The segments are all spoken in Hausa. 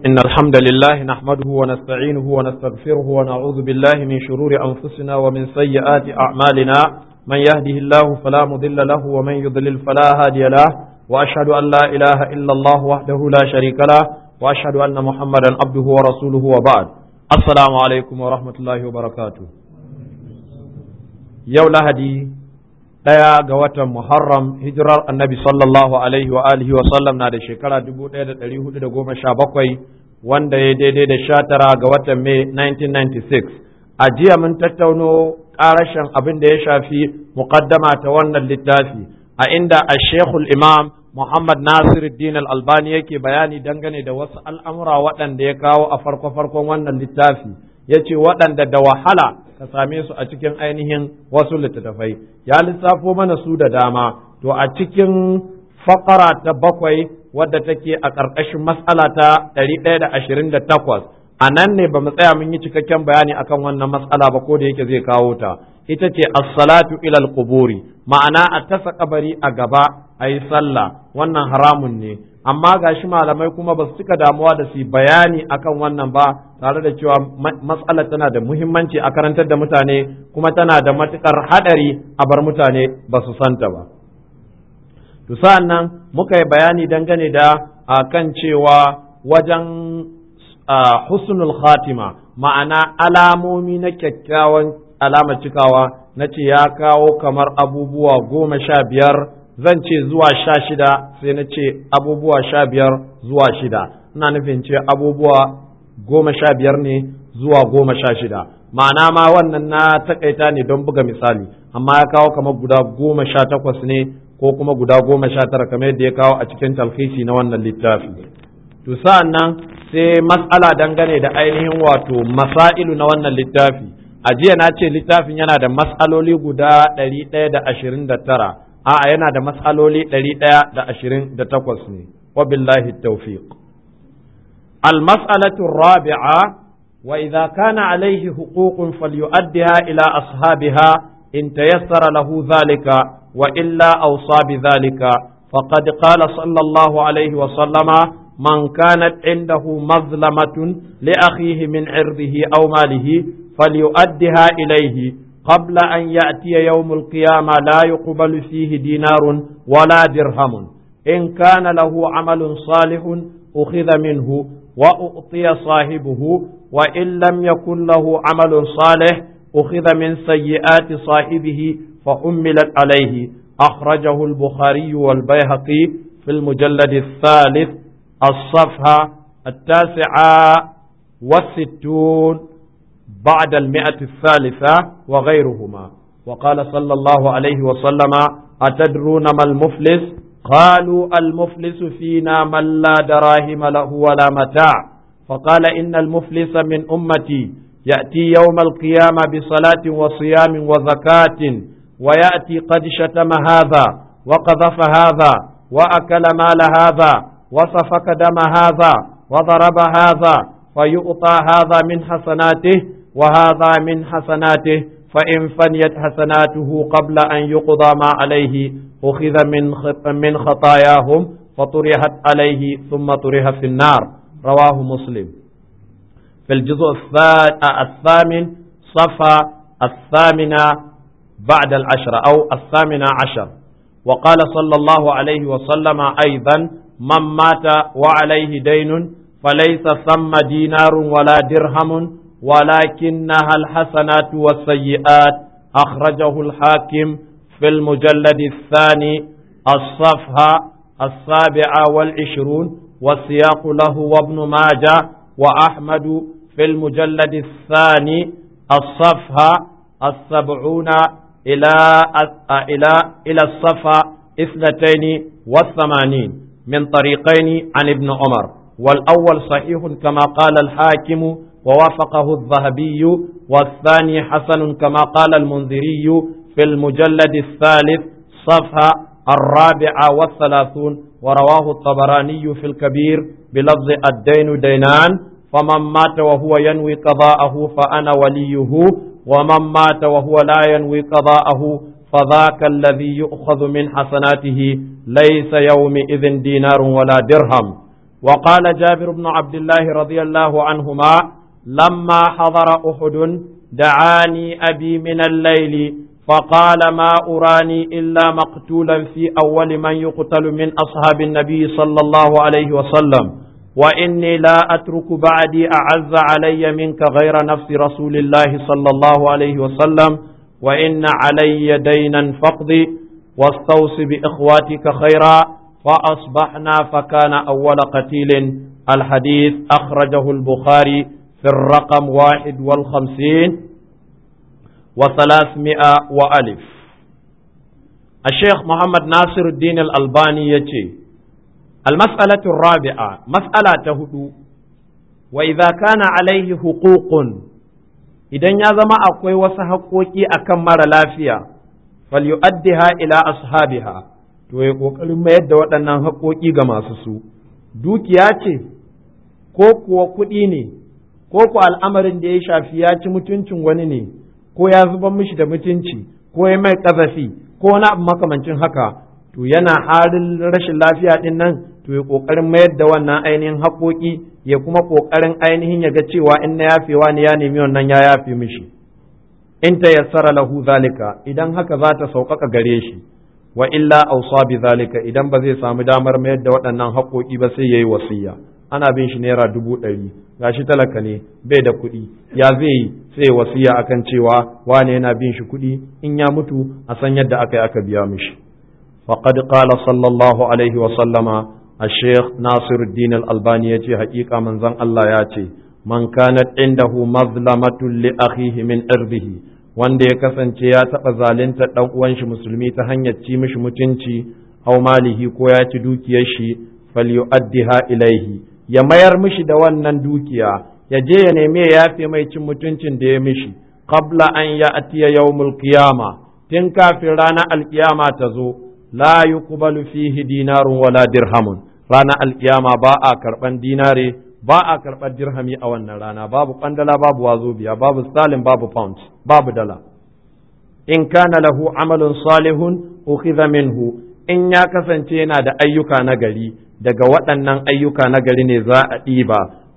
إن الحمد لله نحمده ونستعينه ونستغفره ونعوذ بالله من شرور أنفسنا ومن سيئات أعمالنا من يهده الله فلا مضل له ومن يضلل فلا هادي له وأشهد أن لا إله إلا الله وحده لا شريك له وأشهد أن محمدا عبده ورسوله وبعد السلام عليكم ورحمة الله وبركاته يوم هدي ɗaya ga watan Muharram hijirar annabi sallallahu alaihi wa alihi wa sallam na da shekara 1417 wanda ya daidai da 19 ga watan Mai 1996 a jiya mun tattauno ƙarashin abin da ya shafi muqaddama ta wannan littafi a inda Sheikhul Imam Muhammad Nasiruddin Al-Albani yake bayani dangane da wasu al'amura waɗanda ya kawo a farko-farkon wannan littafi yace waɗanda da wahala ka same su a cikin ainihin wasu littattafai ya lissafo mana su da dama to a cikin fakara ta 7 wadda take a ƙarƙashin mas'ala ta 128 a nan ne ba mu tsaya mun yi cikakken bayani akan wannan mas'ala ba ko da yake zai kawo ta ita ce as-salatu ila al-quburi ma'ana a tasa kabari a gaba ayi sallah wannan haramun ne amma gashi malamai kuma ba su cika damuwa da su bayani akan wannan ba tare da cewa matsalar tana da muhimmanci a karantar da mutane kuma tana da matukar hadari a bar mutane ba su santa ba to sa'an nan muka yi bayani dangane da kan cewa wajen husnul khatima ma'ana alamomi na kyakkyawan alamar cikawa na ce ya kawo kamar abubuwa 15 zan ce zuwa 16 sai na ce abubuwa 15 zuwa 6 ina nufin ce abubuwa 15 ne zuwa 16 ma'ana ma wannan na takaita ne don buga misali amma ya kawo kamar guda 18 ne ko kuma guda 19 kamar yadda ya kawo a cikin talhisi na wannan littafi to sa'an nan sai mas'ala dangane da ainihin wato masailu na wannan littafi a jiya na ce littafin yana da mas'aloli guda 129 a'a yana da mas'aloli 128 ne wa billahi tawfiq al-mas'alatu ar-rabi'a wa idha kana alayhi huququn falyu'addiha ila ashabiha in tayassara lahu dhalika wa illa awsa bidhalika faqad qala sallallahu alayhi wa sallama man kanat indahu mazlamatun li akhihi min 'irdihi aw malihi falyu'addiha ilayhi قبل أن يأتي يوم القيامة لا يقبل فيه دينار ولا درهم إن كان له عمل صالح أخذ منه وأعطي صاحبه وإن لم يكن له عمل صالح أخذ من سيئات صاحبه فحملت عليه أخرجه البخاري والبيهقي في المجلد الثالث الصفحة 69 بعد 100 وغيرهما وقال صلى الله عليه وسلم أتدرون ما المفلس قالوا المفلس فينا من لا دراهم له ولا متاع فقال إن المفلس من أمتي يأتي يوم القيامة بصلاة وصيام وزكاة ويأتي قد شتم هذا وقذف هذا وأكل مال هذا وسفك دم هذا وضرب هذا فيؤطى هذا من حسناته وهذا من حسناته فإن فنيت حسناته قبل أن يقضى ما عليه أخذ من خطاياهم فطرحت عليه ثم طرح في النار رواه مسلم في الجزء الثامن صفحة 8 بعد 10 أو 18 وقال صلى الله عليه وسلم أيضا من مات وعليه دين فليس ثم دينار ولا درهم ولكنها الحسنات والسيئات أخرجه الحاكم في المجلد الثاني الصفحة 27 والسياق له وابن ماجه وأحمد في المجلد الثاني الصفحة 70 إلى الصفحة 82 من طريقين عن ابن عمر والأول صحيح كما قال الحاكم ووافقه الذهبي والثاني حسن كما قال المنذري في المجلد الثالث صفحة 34 ورواه الطبراني في الكبير بلفظ الدين دينان فمن مات وهو ينوي قضاءه فأنا وليه ومن مات وهو لا ينوي قضاءه فذاك الذي يؤخذ من حسناته ليس يومئذ دينار ولا درهم وقال جابر بن عبد الله رضي الله عنهما لما حضر أحد دعاني أبي من الليل فقال ما أراني إلا مقتولا في أول من يقتل من أصحاب النبي صلى الله عليه وسلم وإني لا أترك بعدي أعز علي منك غير نفس رسول الله صلى الله عليه وسلم وإن علي دينا فاقضي واستوص بإخواتك خيرا فأصبحنا فكان أول قتيل. الحديث أخرجه البخاري في الرقم 51 و300 وألف. الشيخ محمد ناصر الدين الألباني يتي المسألة الرابعة مسألة هدو وإذا كان عليه حقوق idan ya zama akwai wasu haƙoƙi akan mara lafiya falyu'addiha ila ashabiha to ya kokarin mayar da waɗannan haƙoƙi ga masu su dukiya ce ko kuwa kuɗi ne ko ku al'amarin da ya shafi ya ci mutuncin wani ne ko ya zubar mishi da mutunci ko ya mai ƙazafi ko wani abu makamancin haka to yana halin rashin lafiya din nan to ya kokarin mayar da wannan ainihin haƙoƙi ya kuma kokarin ainihin ya ga cewa in na yafewa ne ya nemi wannan ya yafe mishi in ta yassara lahu zalika idan haka za ta sauƙaƙa gare shi wa illa awsa bi zalika idan ba zai samu damar mayar da waɗannan haƙoƙi ba sai yayi wasiya ana bin shi naira 100,000 gashi talaka ne bai da kuɗi ya zai yi sai wasiya akan cewa wane yana bin shi kuɗi in ya mutu a san yadda aka yi aka biya mishi faqad qala sallallahu alaihi wa sallama الشيخ ناصر الدين الألباني يجي حقيقة من زن الله ياتي من كانت عنده مظلمة لأخيه من إرضه wanda ya kasance ya taɓa zalunta ɗan uwan shi musulmi ta hanyar ci mishi mutunci aw malihi ko ya ci dukiyar shi falyu'addiha ilaihi ya mayar mishi da wannan dukiya ya je ya nemi ya yafe mai cin mutuncin da ya mishi qabla an ya'tiya yawmul qiyama tun kafin ranar alkiyama ta zo la yuqbalu fihi dinarun wala dirhamun ranar alkiyama ba a karban dinare ba a karɓar dirhami a wannan rana babu kwandala babu wazobiya babu stalin babu pound babu dala in kana lahu amalun salihun ukhidha minhu in ya kasance yana da ayyuka na gari daga waɗannan ayyuka na gari ne za a ɗiba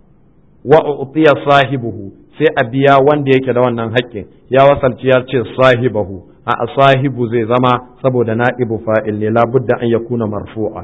wa utiya sahibuhu sai a biya wanda yake da wannan haƙƙin ya wasalci ya ce sahibahu a sahibu zai zama saboda na'ibu fa'il ne labudda an yakuna marfu'a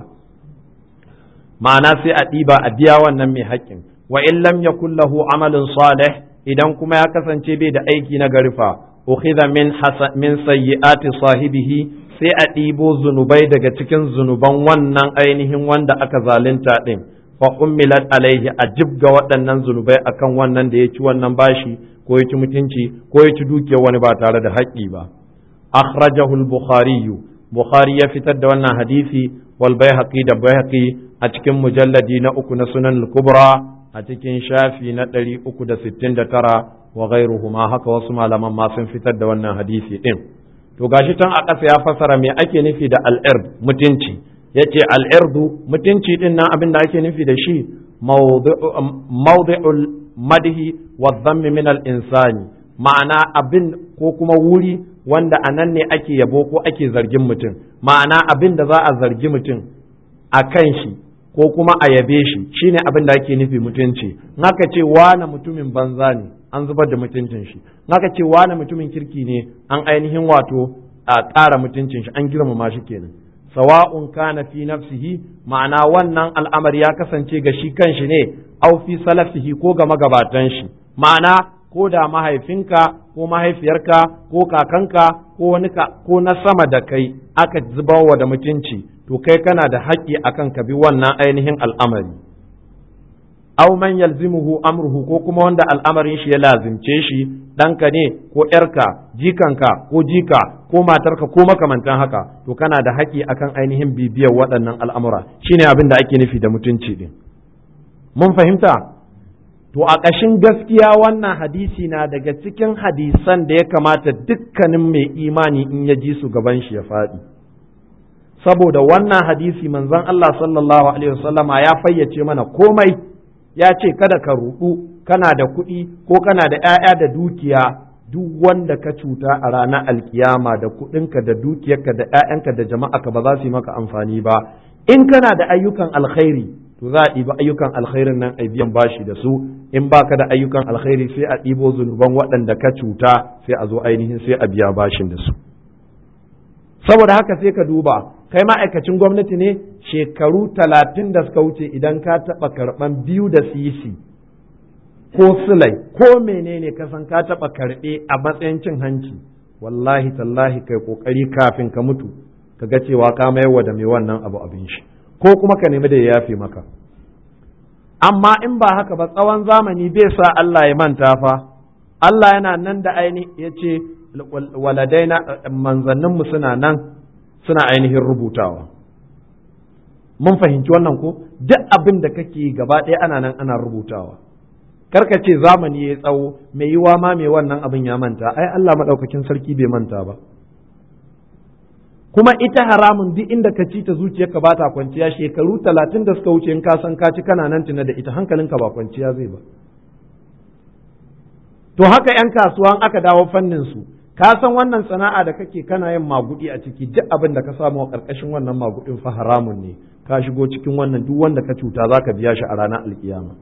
ma'ana sai a ɗiba a biya wannan mai haƙƙin wa in lam yakul lahu amalun salih idan kuma ya kasance bai da aiki na garifa ukhidha min sayyi'ati sahibihi sai a ɗibo zunubai daga cikin zunuban wannan ainihin wanda aka zalunta din fa ummilat alaihi a jibga waɗannan zunubai akan wannan da ya ci wannan bashi ko ya ci mutunci ko ya ci dukiyar wani ba tare da haƙƙi ba akhrajahu al-bukhari ya fitar da wannan hadisi wal baihaqi da baihaqi a cikin mujalladi na 3 na sunan al-kubra a cikin shafi na 369 wa ghairuhuma haka wasu malaman ma sun fitar da wannan hadisi din to gashi tan a ƙasa ya fasara me ake nufi da al-ird mutunci yace al-irdu mutunci din nan abin da ake nufi da shi mawdi'ul madhi wa dhammi min al-insani ma'ana abin ko kuma wuri wanda anan ne ake yabo ko ake zargin mutum ma'ana abin da za a zargi mutum a kan shi ko kuma a yabe shi shine abin da ake nufi mutunci naka ce wani mutumin banza ne an zubar da mutuncin shi naka ce wani mutumin kirki ne an ainihin wato a ƙara mutuncin shi an girmama shi kenan sawa'un kana fi nafsihi ma'ana wannan al'amari ya kasance ga shi kanshi ne au fi salafihi ko ga magabatan shi ma'ana ko da mahaifinka ko mahaifiyarka ko kakanka ko wani ko na sama da kai aka zubawa da mutunci to kai kana da haƙƙi akan ka bi wannan ainihin al'amari aw man yalzimuhu amruhu ko kuma wanda al'amarin shi ya lazimce shi ɗanka ne ko ƴarka jikanka ko jika ko matarka ko makamantan haka to kana da haƙƙi akan ainihin bibiyar waɗannan al'amura shine abin da ake nufi da mutunci din mun fahimta to a ƙashin gaskiya wannan hadisi na daga cikin hadisan da ya kamata dukkanin mai imani in ya ji su gaban shi ya faɗi saboda wannan hadisi manzon Allah sallallahu alaihi wasallama ya fayyace mana komai ya ce kada ka ruɗu kana da kuɗi ko kana da ‘ya'ya da dukiya duk wanda ka cuta a ranar alkiyama da kuɗinka da dukiyarka da ‘ya'yanka da jama'aka ba za su yi maka amfani ba in kana da ayyukan alkhairi to za a ɗiba ayyukan alkhairin nan a biyan bashi da su, in baka da ayyukan alkhairi sai a ɗibo zunuban waɗanda ka cuta sai a zo ainihin sai a biya bashin da su. Saboda haka sai ka duba, kai ma'aikacin gwamnati ne, shekaru 30 da suka wuce idan ka taɓa karɓan 2 da sisi ko silai ko menene ka san ka taɓa karɓe a matsayin cin hanci, wallahi tallahi kai ƙoƙari kafin ka mutu ka ga cewa ka mayarwa da mai wannan abu abin shi, ko kuma ka nemi da ya yafe maka. Amma in ba haka ba, tsawon zamani bai sa Allah ya manta fa, Allah yana nan da aini ya ce waladaina, manzanninmu suna nan suna ainihin rubutawa. Mun fahimci wannan ko? Duk abin da kake gaba ɗaya ana nan ana rubutawa. Karka ce zamani ya tsawo, mai yiwa ma mai wannan abin ya manta, ai Allah maɗaukakin sarki bai manta ba. Kuma ita haramun duk inda ka ci ta zuciyarka ba ta kwanciya, shekaru 30 da suka wuce in ka san ka ci kana nan tuna da ita, hankalinka ba kwanciya zai ba. To haka 'yan kasuwan aka dawo fannin su, ka san wannan sana'a da kake kana yin magudi a ciki, duk abin da ka samu a ƙarƙashin wannan magudin fa haramun ne, ka shigo cikin wannan, duk wanda ka cuta za ka biya shi a ranar alkiyama.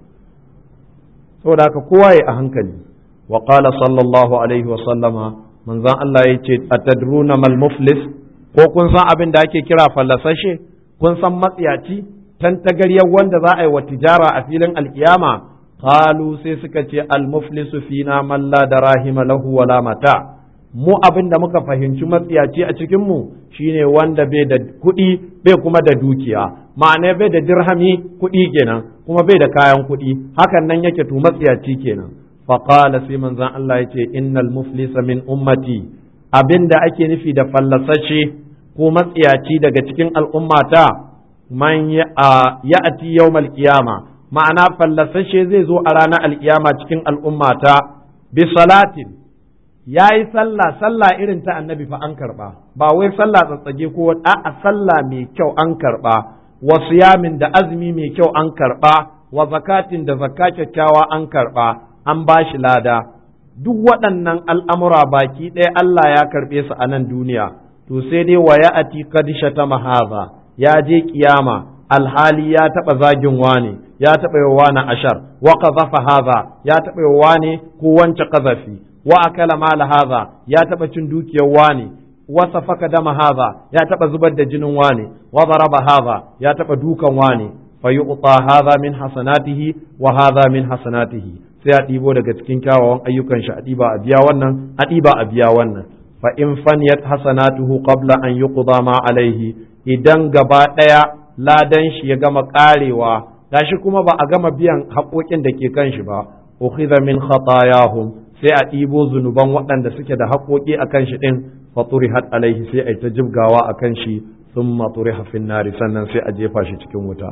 Saboda haka kowa ya a hankali. Wa qala sallallahu alaihi wa sallama, manzon Allah ya ce atadruna mal muflis, ko kun san abin da ake kira fallasashe, kun san matsiyaci tantagaryar wanda za a yi wa tijara a filin alkiyama? Qalu sai suka ce al muflisu fina man la darahima lahu wala mata. Mu abin da muka fahimci matsiyaci a cikin mu shine wanda bai da kuɗi bai kuma da dukiya, ma'ana bai da dirhami kuɗi kenan, kuma bai da kayan kuɗi, hakan nan yake to matsiyaci kenan. Faqala sai manzon Allah yace innal muflisa min ummati, abin da ake nufi da fallasashe ko matsiyaci daga cikin al'ummata, man ya'ati yawmal qiyama, ma'ana fallasashe zai zo a ranar alkiyama cikin al'ummata bi salatin, yayi sallah irin ta annabi fa an karba, ba wai sallah tsatsage ko a'a sallah mai kyau an karba, wa siyamin da azumi mai kyau an karba, wa zakatin da zakka kyakkyawa an karba, an bashi lada. Duk waɗannan al'amura baki ɗaya Allah ya karɓe su a nan duniya, to sai dai wa ya'ati qad shatama hadha, ya je kiyama alhali ya taɓa zagin wane, ya taɓa yi wane ashar, wa qazafa hadha, ya taɓa yi wane ko wance qazafi, wa akala mala hadha, ya taɓa cin dukiyar wane, wa safaka dama hadha, ya taɓa zubar da jinin wane, wa daraba hadha, ya taɓa dukan wane, fa yu'ta hadha min hasanatihi wa hadha min hasanatihi, sai a ɗibo daga cikin kyawawan ayyukan shi a ɗiba a biya wannan, a ɗiba a biya wannan. Fa in faniyat hasanatuhu qabla an yuqda ma alaihi, idan gaba ɗaya ladan shi ya gama ƙarewa, gashi kuma ba a gama biyan haƙoƙin da ke kan shi ba, ukhidha min khatayahum, sai a ɗibo zunuban waɗanda suke da haƙoƙi a kan shi ɗin, fa turihat alaihi, sai a ta jibgawa a kan shi, thumma turiha fin nari, sannan sai a jefa shi cikin wuta.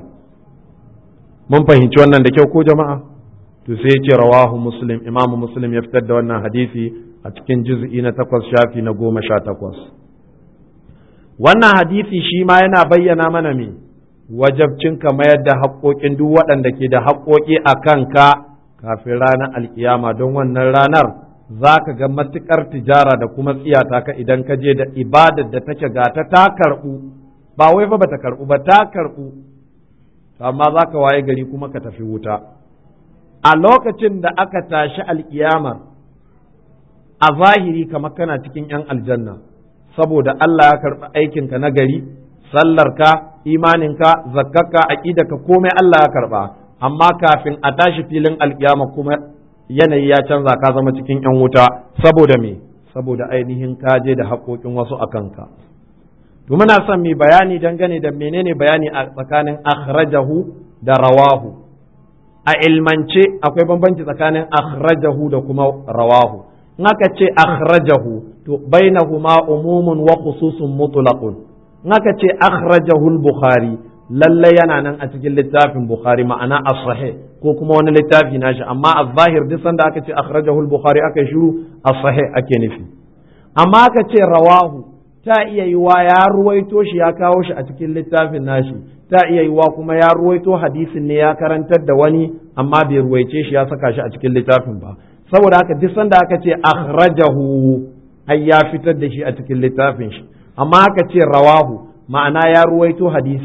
Mun fahimci wannan da kyau ko jama'a? To sai ce rawahu muslim, imamu muslim ya fitar da wannan hadisi a cikin juz'i na 8 shafi na 18. Wannan hadisi shi ma yana bayyana mana me wajabcin ka mayar da haƙoƙin duk waɗanda ke da haƙoƙi a kanka kafin ranar alkiyama, don wannan ranar za ka ga matuƙar tijara da kuma tsiyata ka idan ka je da ibadar da take gata ta karɓu, ba wai ba ta karɓu ba, ta karɓu, amma za ka waye gari kuma ka tafi wuta. A lokacin da aka tashi alkiyamar a zahiri kamar kana cikin 'yan aljanna, saboda Allah ya karɓi aikinka na gari, sallarka, imaninka, zakkarka, aƙidarka, komai Allah ya karɓa, amma kafin a tashi filin alkiyama kuma yanayi ya canza, ka zama cikin 'yan wuta. Saboda me? Saboda ainihin ka je da haƙoƙin wasu a kanka. To muna son mu bayani dangane da menene bayani a tsakanin akhrajahu da rawahu. A ilmance akwai bambanci tsakanin akhrajahu da kuma rawahu. In aka ce akhrajahu to bainahuma umumun wa khususun mutlaqun. In aka ce akhrajahu al-Bukhari lalle yana nan a cikin littafin Bukhari, ma'ana as-sahih ko kuma wani littafi nashi, amma az-zahir duk sanda aka ce akhrajahu al-Bukhari aka shiru as-sahih ake nufi. Amma aka ce rawahu ta iya yiwa ya ruwaito shi ya kawo shi a cikin littafin nashi, ta iya yiwa kuma ya ruwaito hadisin ne ya karantar da wani amma bai ruwaice shi ya saka shi a cikin littafin ba. Saboda haka duk sanda aka ce akhrajahu ai ya fitar da shi a cikin littafin shi, amma aka ce rawahu ma'ana ya ruwaito hadisin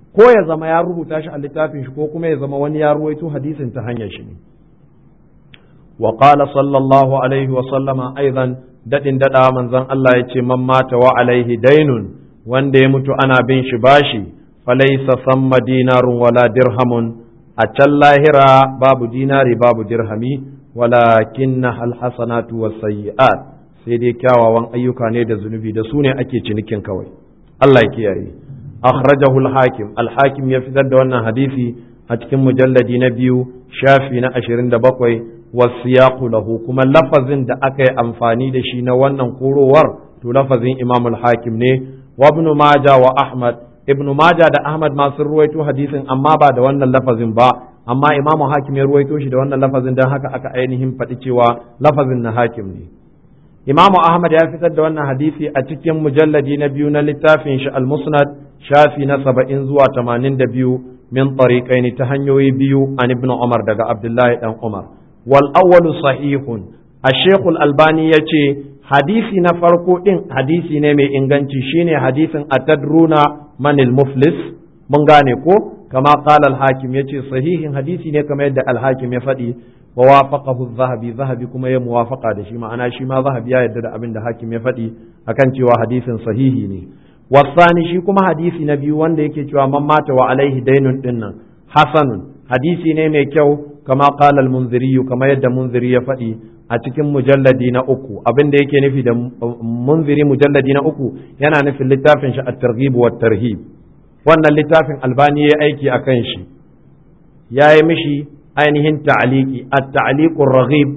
ko ya zama ya rubuta shi a littafin shi ko kuma ya zama wani ya ruwaito hadisin ta hanyar shi ne. wa qala sallallahu alaihi wa sallama aidan dadin dada manzon Allah ya ce man mata wa alaihi dainun wanda ya mutu ana bin shi bashi falaysa samma dinarun wala dirhamun a can lahira babu dinari babu dirhami walakinna alhasanatu wasayyi'at sai dai kyawawan ayyuka ne da zunubi da su ne ake cinikin kawai. Allah ya kiyaye. akhrajahu al-hakim al-hakim ya fitar da wannan hadisi a cikin mujalladi na 2 shafi na 27 wasiyaqu lahu kuma lafazin da aka yi amfani da shi na wannan korowar to lafazin Imam al-Hakim ne wa Ibn Majah wa Ahmad Ibn Majah da Ahmad ma sun ruwaito hadisin amma ba da wannan lafazin ba amma Imam Hakim ya ruwaito shi da wannan lafazin dan haka aka ainihin faɗi cewa lafazin na Hakim ne. Imam Ahmad ya fitar da wannan hadisi a cikin mujalladi na 2 na littafin shi al-Musnad shafi na 70 zuwa 82 min tariqaini ta hanyoyi biyu an Ibn Umar daga Abdullahi dan Umar. والأول صحيح الشيخ الألباني يتي حديثي نفرقو إن حديثي نمي إنغانتي شيني حديث أتدرون من المفلس من غانيكو كما قال الحاكم يتي صحيح حديثي نكما يدى الحاكم يفدي ووافقه الذهبي ذهبي كما يموافقة دشي معنا شما ذهبي يدى أبن الحاكم يفدي أكنتي وحديث صحيح ني والثاني شيكما حديثي نبي وان ديكي من مات وعليه دين إن حسن حديثي نمي كيو kama qala al-munziri kama yadda munziri ya faɗi a cikin mujalladi na 3 abin da yake nufi da munziri mujalladi na 3 yana nufin littafin shi at-targhib wa tarhib wannan littafin albani ya aiki akan shi yayi mishi ainihin ta'liqi at-ta'liq ar-raghib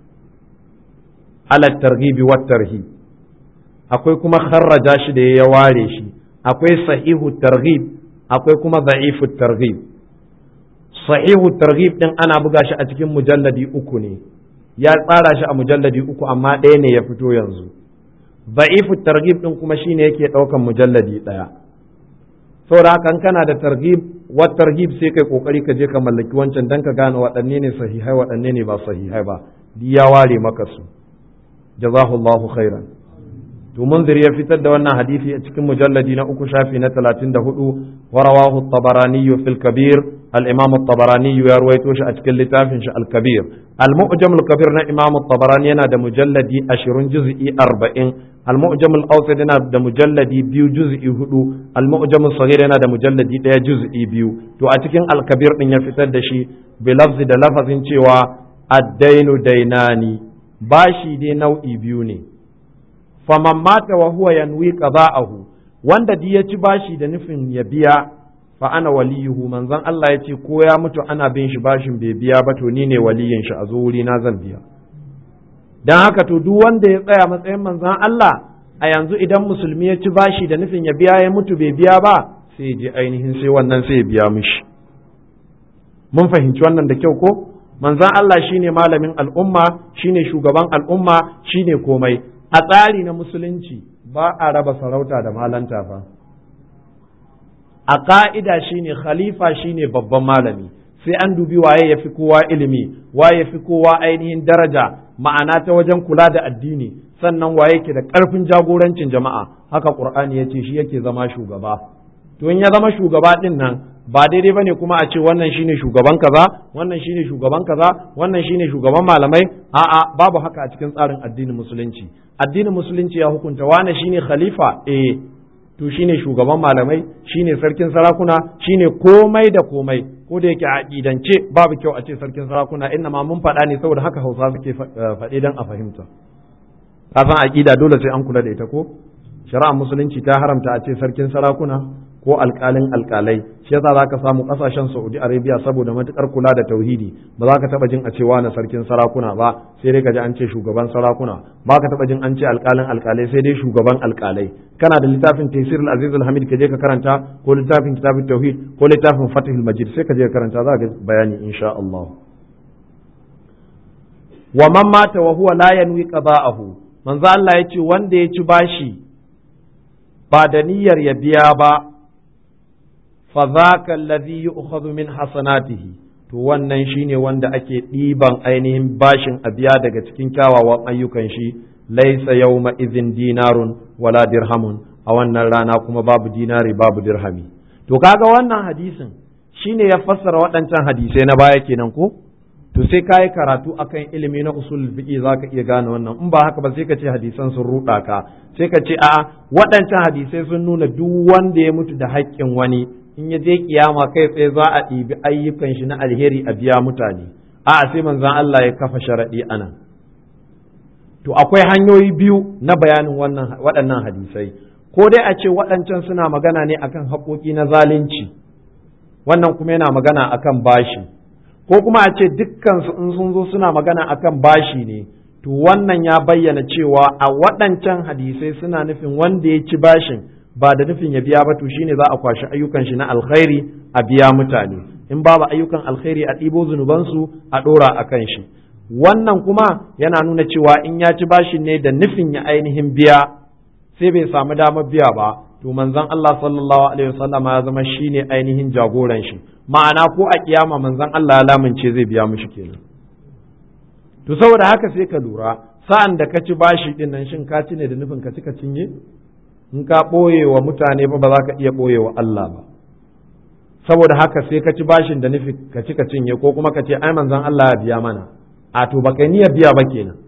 ala at-targhib wa tarhib akwai kuma kharraja shi da ya ware shi akwai sahihu targhib akwai kuma da'ifu targhib sahihu targhib din ana buga shi a cikin mujalladi 3 ne ya tsara shi a mujalladi 3 amma ɗaya ne ya fito yanzu da'ifu targhib din kuma shine yake daukan mujalladi ɗaya saboda haka kana da targhib wa targhib sai kai kokari ka je ka mallaki wancan dan ka gane waɗanne ne sahihai waɗanne ne ba sahihai ba ya ware maka su jazahullahu khairan to munzir ya fitar da wannan hadisi a cikin mujalladi na 3 shafi na 34 wa rawahu at-tabarani fil kabir al-imam at-tabarani ya ruwaito shi a cikin littafin shi al-kabir al-mu'jam al-kabir na imam at-tabarani yana da mujalladi 20 juz'i 40 al-mu'jam al-awsat yana da mujalladi 2 juz'i 4 al-mu'jam al-saghir yana da mujalladi 1 juz'i 2 to a cikin al-kabir din ya fitar da shi bi lafzi da lafazin cewa ad-dainu dainani bashi dai nau'i biyu ne faman mata wa huwa yanwi qada'ahu wanda di ya ci bashi da nufin ya biya fa ana waliyuhu manzon Allah ya ce ko ya mutu ana bin shi bashin bai biya ba to ni ne waliyin shi a zo wuri na zan biya dan haka to duk wanda ya tsaya matsayin manzon Allah a yanzu idan musulmi ya ci bashi da nufin ya biya ya mutu bai biya ba sai je ainihin sai wannan sai ya biya mishi mun fahimci wannan da kyau ko manzon Allah shine malamin al'umma shine shugaban al'umma shine komai a tsari na musulunci ba a raba sarauta da malanta fa a ka'ida shine khalifa shine babban malami sai an dubi waye yafi kowa ilimi waye yafi kowa ainihin daraja ma'ana ta wajen kula da addini sannan waye ke da karfin jagorancin jama'a haka qur'ani yace shi yake zama shugaba to in ya zama shugaba din nan ba daidai bane kuma a ce wannan shine shugaban kaza wannan shine shugaban kaza wannan shine shugaban malamai a'a babu haka a cikin tsarin addinin musulunci ya hukunta wane shine khalifa to shine shugaban malamai shine sarkin sarakuna shine komai da komai ko da yake a aqidance babu kyau a ce sarkin sarakuna inna ma mun faɗa ne saboda haka Hausa suke faɗe dan a fahimta ka san aqida dole sai an kula da ita ko shari'ar musulunci ta haramta a ce sarkin sarakuna ko alƙalin alƙalai shi yasa zaka samu ƙasashen Saudi Arabia saboda matukar kula da tauhidi ba za ka taba jin a cewa na sarkin sarakuna ba sai dai ka ji an ce shugaban sarakuna ba ka taba jin an ce alƙalin alƙalai sai dai shugaban alƙalai kana da littafin Tafsir al-Aziz al-Hamid ka je ka karanta ko littafin Kitabut Tauhid ko littafin Fathul Majid sai ka je ka karanta za ka bayani insha Allah wa man mata wa huwa la yanwi qada'ahu manzo Allah ya ce wanda ya ci bashi ba da niyyar ya biya ba فذاك الذي يؤخذ من حسناته to wannan shine wanda ake ɗiban ainihin bashin a biya daga cikin kyawawan ayyukan shi laisa yawma idhin dinarun wala dirhamun a wannan rana kuma babu dinari babu dirhami to kaga wannan hadisin shine ya fassara waɗancan hadisai na baya kenan ko to sai ka yi karatu akan ilimi na usul fiqi zaka iya gane wannan in ba haka ba sai ka ce hadisan sun ruɗa ka sai ka ce a'a waɗancan hadisai sun nuna duk wanda ya mutu da haƙƙin wani in ya je kiyama kai tsaye za a ɗibi ayyukan shi na alheri a biya mutane a'a sai manzon Allah ya kafa sharaɗi anan to akwai hanyoyi biyu na bayanin waɗannan hadisai ko dai a ce waɗancan suna magana ne akan haƙoƙi na zalunci wannan kuma yana magana akan bashi ko kuma a ce dukkansu in sun zo suna magana akan bashi ne to wannan ya bayyana cewa a waɗancan hadisai suna nufin wanda ya ci bashin ba da nufin ya biya ba to shine za a kwashi ayyukan shi na alkhairi a biya mutane in babu ayyukan alkhairi a ɗibo zunubansu a ɗora a kan shi wannan kuma yana nuna cewa in ya ci bashin ne da nufin ya ainihin biya sai bai samu damar biya ba to manzon Allah sallallahu alaihi wasallam ya zama shine ainihin jagoran shi ma'ana ko a kiyama manzon Allah ya lamince zai biya mishi kenan to saboda haka sai ka lura sa'an da ka ci bashi din nan shin ka ci ne da nufin ka ci ka cinye in ka ɓoye wa mutane ba za ka iya ɓoye wa Allah ba saboda haka sai ka ci bashin da nufi ka ci ka cinye ko kuma ka ce ai manzon Allah ya biya mana a to baka niyyar biya ba kenan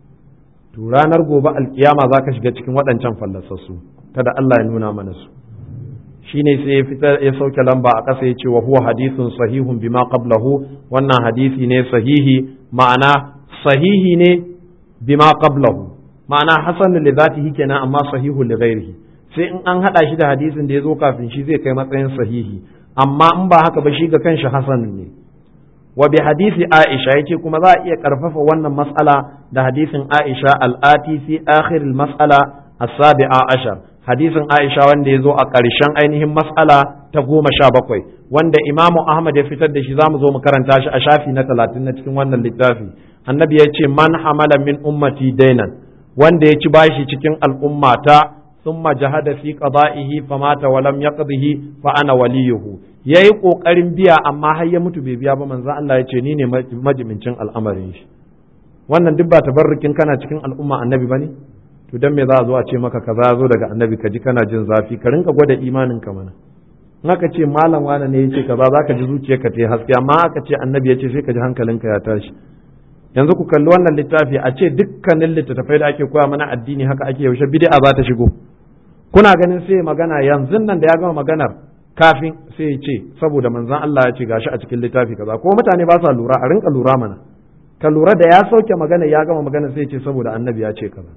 to ranar gobe alkiyama za ka shiga cikin waɗancan fallasassu kada Allah ya nuna mana su shine sai ya fitar ya sauke lamba a ƙasa ya ce wa huwa hadithun sahihun bima qablahu wannan hadisi ne sahihi ma'ana sahihi ne bima qablahu ma'ana hasan li zatihi kenan amma sahihu li ghairihi sai in an hada shi da hadisin da ya zo kafin shi zai kai matsayin sahihi amma in ba haka ba shi ga kanshi hasan ne wa bi hadisi Aisha yace kuma za a iya karfafa wannan mas'ala da hadisin Aisha al-ati fi akhir al-mas'ala as-sabi'a ashar hadisin Aisha wanda ya zo a ƙarshen ainihin mas'ala ta 17 wanda Imamu Ahmad ya fitar da shi zamu zo mu karanta shi a shafi na 30 na cikin wannan littafi annabi ya ce man hamala min ummati dainan wanda ya ci bashi cikin al'ummata thumma jahada fi qada'ihi famata wa lam yaqdihi fa ana waliyuhu yayi kokarin biya amma har ya mutu bai biya ba manzo Allah ya ce ni ne majimincin al'amarin shi wannan duk ba tabarrukin kana cikin al'umma annabi bane to dan me za a zo a ce maka kaza zo daga annabi ka ji kana jin zafi ka rinka gwada imanin ka mana in aka ce malam wani ne yace kaza zaka ji zuciyarka ta haske amma aka ce annabi ya ce sai ka ji hankalinka ya tashi yanzu ku kalli wannan littafi a ce dukkanin littattafai da ake koya mana addini haka ake yaushe bid'a za ta shigo kuna ganin sai magana yanzu nan da ya gama maganar kafin sai ya ce saboda manzon Allah ya ce gashi a cikin littafi kaza ko mutane ba sa lura a rinka lura mana ka lura da ya sauke magana ya gama magana sai ya ce saboda annabi ya ce kaza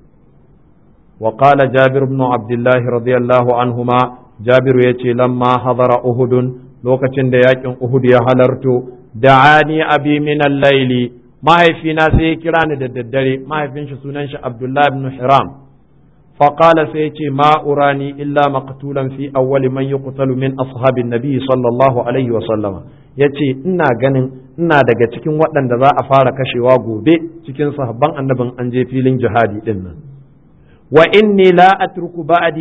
wa qala jabir ibn abdullah radiyallahu anhuma jabiru yace lamma hadara uhud lokacin da yakin uhud ya halarto da'ani abi min al-layli mahaifina sai ya kira ni da daddare mahaifin shi sunan shi Abdullah ibn Hiram faqala sai ya ce ma urani illa maqtulan fi awwal man yuqtalu min ashabin nabi sallallahu alaihi wa sallama yace ina ganin ina daga cikin waɗanda za a fara kashewa gobe cikin sahabban annabin an je filin jihadi din nan wa inni la atruku ba'di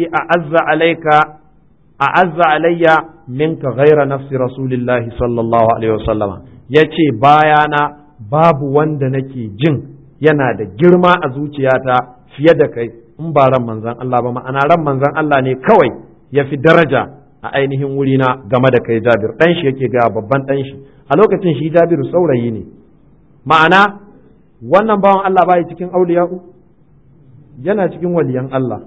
a'azza alayya minka ghayra nafsi rasulillahi sallallahu alaihi wa sallama yace bayana babu wanda nake jin yana da girma a zuciyata fiye da kai in ba ran manzan Allah ba ma'ana ran manzan Allah ne kawai ya fi daraja a ainihin wurina game da kai Jabir dan shi yake ga babban dan shi a lokacin shi Jabiru saurayi ne ma'ana wannan bawan Allah bai cikin auliya'u yana cikin waliyan Allah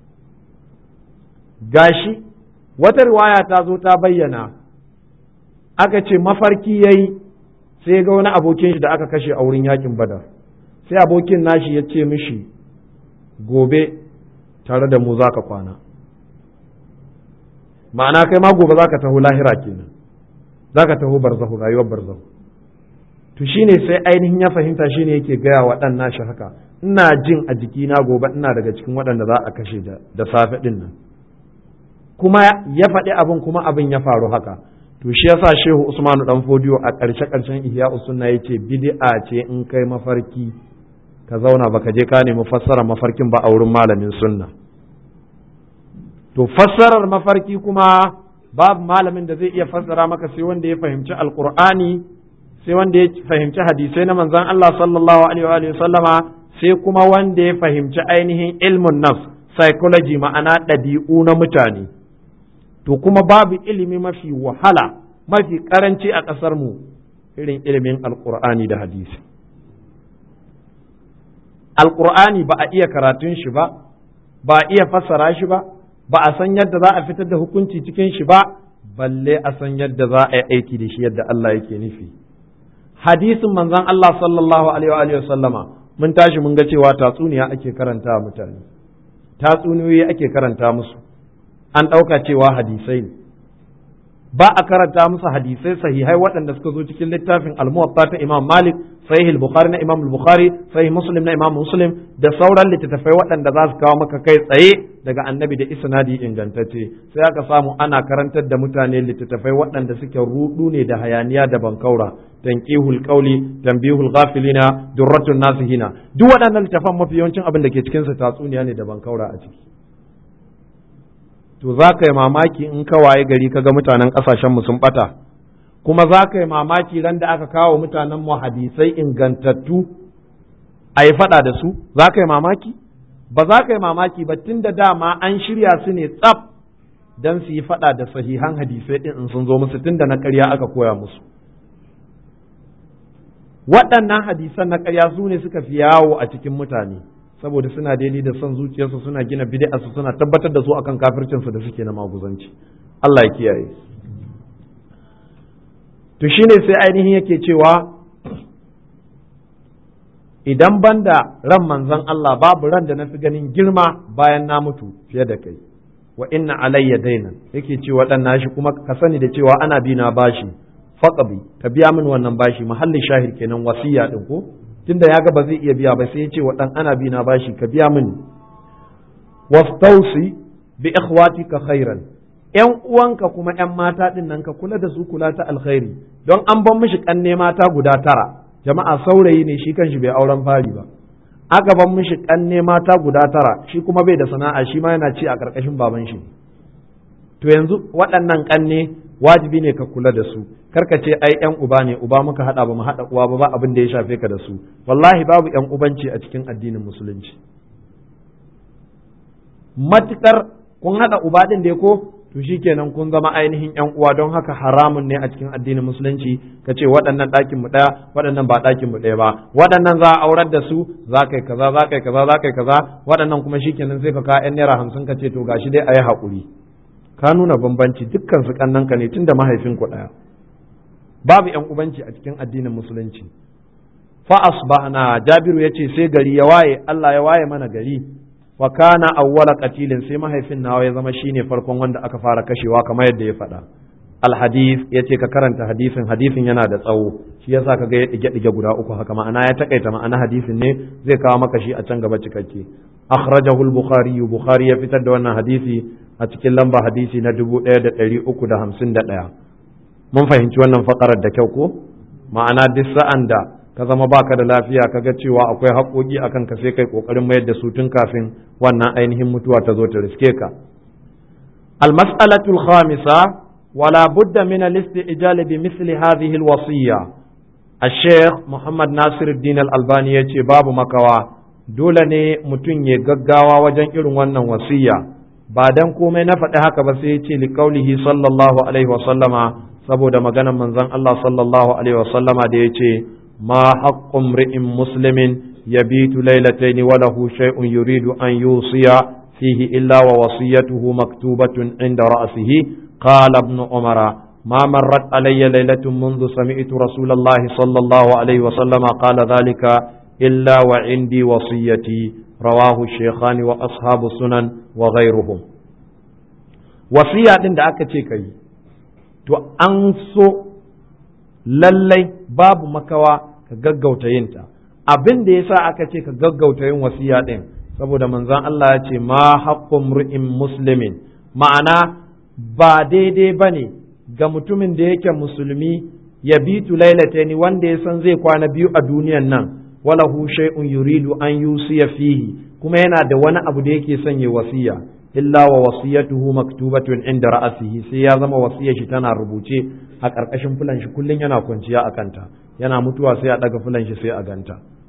gashi wata riwaya ta zo ta bayyana aka ce mafarki yayi sai ga wani abokin shi da aka kashe a wurin yakin Badar sai abokin nashi ya ce mishi gobe tare da mu zaka kwana ma'ana kai ma gobe zaka taho lahira kenan zaka taho barzahu rayuwar barzahu to shine sai ainihin ya fahimta shine yake gaya wa dan nashi haka ina jin a jikina gobe ina daga cikin waɗanda za a kashe da safe din nan kuma ya faɗi abin kuma abin ya faru haka to shi yasa Shehu Usmanu dan Fodiyo a ƙarshen Ihya Usunna yace bid'a ce in kai mafarki ka zauna baka je ka nemi fassara mafarkin ba a wurin malamin sunna to fassarar mafarki kuma babu malamin da zai iya fassara maka sai wanda ya fahimci alqur'ani sai wanda ya fahimci hadisai na manzon Allah sallallahu alaihi wa sallama sai kuma wanda ya fahimci ainihin ilmun nafs psychology ma'ana ɗabi'u na mutane to kuma babu ilimi mafi wahala mafi karanci a ƙasar mu irin ilimin alqur'ani da hadisi. Alqur'ani ba a iya karatun shi ba a iya fassara shi ba a san yadda za a fitar da hukunci cikin shi ba balle a san yadda za a yi aiki da shi yadda Allah yake nufi. Hadisin manzon Allah sallallahu alaihi wa sallama mun tashi mun ga cewa tatsuniya ake karanta mutane, tatsuniyoyi ake karanta musu, an ɗauka cewa hadisai ne, ba a karanta musu hadisai sahihai waɗanda suka zo cikin littafin al-Muwatta ta Imam Malik, sahih al-Bukhari na Imam al-Bukhari, sahih Muslim na Imam Muslim, da sauran littattafai waɗanda za su kawo maka kai tsaye daga annabi da isnadi ingantacce. Sai aka samu ana karantar da mutane littattafai waɗanda suke rudu ne da hayaniya da bankaura, tanqihul qawli, tanbihul ghafilina, durratun nasihina, duk waɗannan littattafan mafi yawancin abin da ke cikin su tatsuniya ne da bankaura a ciki. To za ka yi mamaki in ka waye gari ka ga mutanen ƙasashenmu sun ɓata, kuma za ka yi mamaki ran da aka kawo mutanen mu hadisai ingantattu a yi faɗa da su, za ka yi mamaki? Ba za ka yi mamaki ba tun da dama an shirya su ne tsaf don su yi faɗa da sahihan hadisai ɗin in sun zo musu tun da na ƙarya aka koya musu. Waɗannan hadisan na ƙarya su ne suka fi yawo a cikin mutane. Saboda suna daidai da son zuciyarsu, suna gina bid'arsu, suna tabbatar da su akan kafircinsu da suke na maguzanci. Allah ya kiyaye. To shine sai ainihin yake cewa idan banda ran manzon Allah babu ran da na fi ganin girma bayan na mutu fiye da kai. Wa inna alayya dainan, yake cewa dan nashi kuma ka sani da cewa ana bi na bashi, faqabi ka biya min wannan bashi, mahallin shahid kenan wasiya din ko, tunda ya ga ba zai iya biya ba sai ya ce wa dan ana bi na bashi ka biya mini. Wastausi bi ikhwatika khairan, yan uwanka kuma yan mata din nan ka kula da su kula ta alkhairi, don an ban mishi kanne mata guda 9, jama'a saurayi ne shi kanshi bai auren fari ba, aka ban mishi kanne mata guda 9, shi kuma bai da sana'a, shi ma yana ci a karkashin baban shi. To yanzu waɗannan kanne wajibi ne ka kula da su, karka ce ai yan uba ne, uba muka hada ba mu hada uwa ba abin da ya shafe ka da su. Wallahi babu yan ubanci a cikin addinin musulunci, matukar kun hada uba din da ko to shikenan kun zama ainihin yan uwa. Don haka haramun ne a cikin addinin musulunci ka ce waɗannan ɗakin mu ɗaya, waɗannan ba ɗakin mu ɗaya ba, waɗannan za a aurar da su za kai kaza za kai kaza za kai kaza, waɗannan kuma shikenan sai ka ka yan naira 50 ka ce to gashi dai ayi haƙuri. Ka nuna bambanci, dukkan su kannanka ne tunda mahaifinku ɗaya. Babu yan ubanci a cikin addinin musulunci. Fa asbahna, Jabiru yace sai gari ya waye, Allah ya waye mana gari. Wa kana awwala qatilin, sai mahaifin nawa ya zama shine farkon wanda aka fara kashewa kamar yadda ya faɗa. Al-hadith yace ka karanta hadisin yana da tsawo, shi yasa kaga ya dige guda 3 haka, ma'ana ya takaita ma'ana hadisin ne, zai kawo maka shi a can gaba cikakke. Akhrajahu al-Bukhari, Bukhari ya fitar da wannan hadisi a cikin lamba hadisi na 1351. Mun fahimci wannan fakarar da kyau ko? Ma'ana duk sa'an da ka zama baka da lafiya kaga cewa akwai haƙoƙi akan ka sai kai kokarin mayar da su tun kafin wannan ainihin mutuwa ta zo ta riske ka. Al-mas'alatu al-khamisa wala budda min al-istijal bi misli hadhihi al-wasiyya. Al-Sheikh Muhammad Nasiruddin Al-Albani yace babu makawa, dole ne mutum ya gaggawa wajen irin wannan wasiyya. Ba dan komai na faɗi haka ba sai yace liqaulihi sallallahu alaihi wa sallama, saboda maganar manzon Allah sallallahu alaihi wa sallama da yace ma haqqu mri'in muslimin yabitu laylatayn wa lahu shay'un yuridu an yusiya fihi illa wa wasiyatuhu maktubatun inda ra'sihi. Qala ibn Umar ما مرت علي ليلة منذ سمعت رسول الله صلى الله عليه وسلم قال ذلك إلا وعندي وصيتي. رواه الشيخان وأصحاب السنن وغيرهم. وصية da aka ce kai, to an so lallai babu makawa ka gaggauta yinta. Abin da yasa aka ce ka gaggauta yin wasiya din, saboda manzon Allah ya ce ma haqqu mri'in muslimin, ma'ana ba daidai bane ga mutumin da yake musulmi ya bitu lailataini, wanda ya san zai kwana 2 a duniyan nan, walahu shay'un yuridu an yusiya fihi, kuma yana da wani abu da yake son ya wasiya, illa wa wasiyatuhu maktubatun inda ra'asihi, sai ya zama wasiyar shi tana rubuce a ƙarƙashin fulan shi, kullun yana kwanciya a kanta, yana mutuwa sai a daga fulan shi sai a ganta.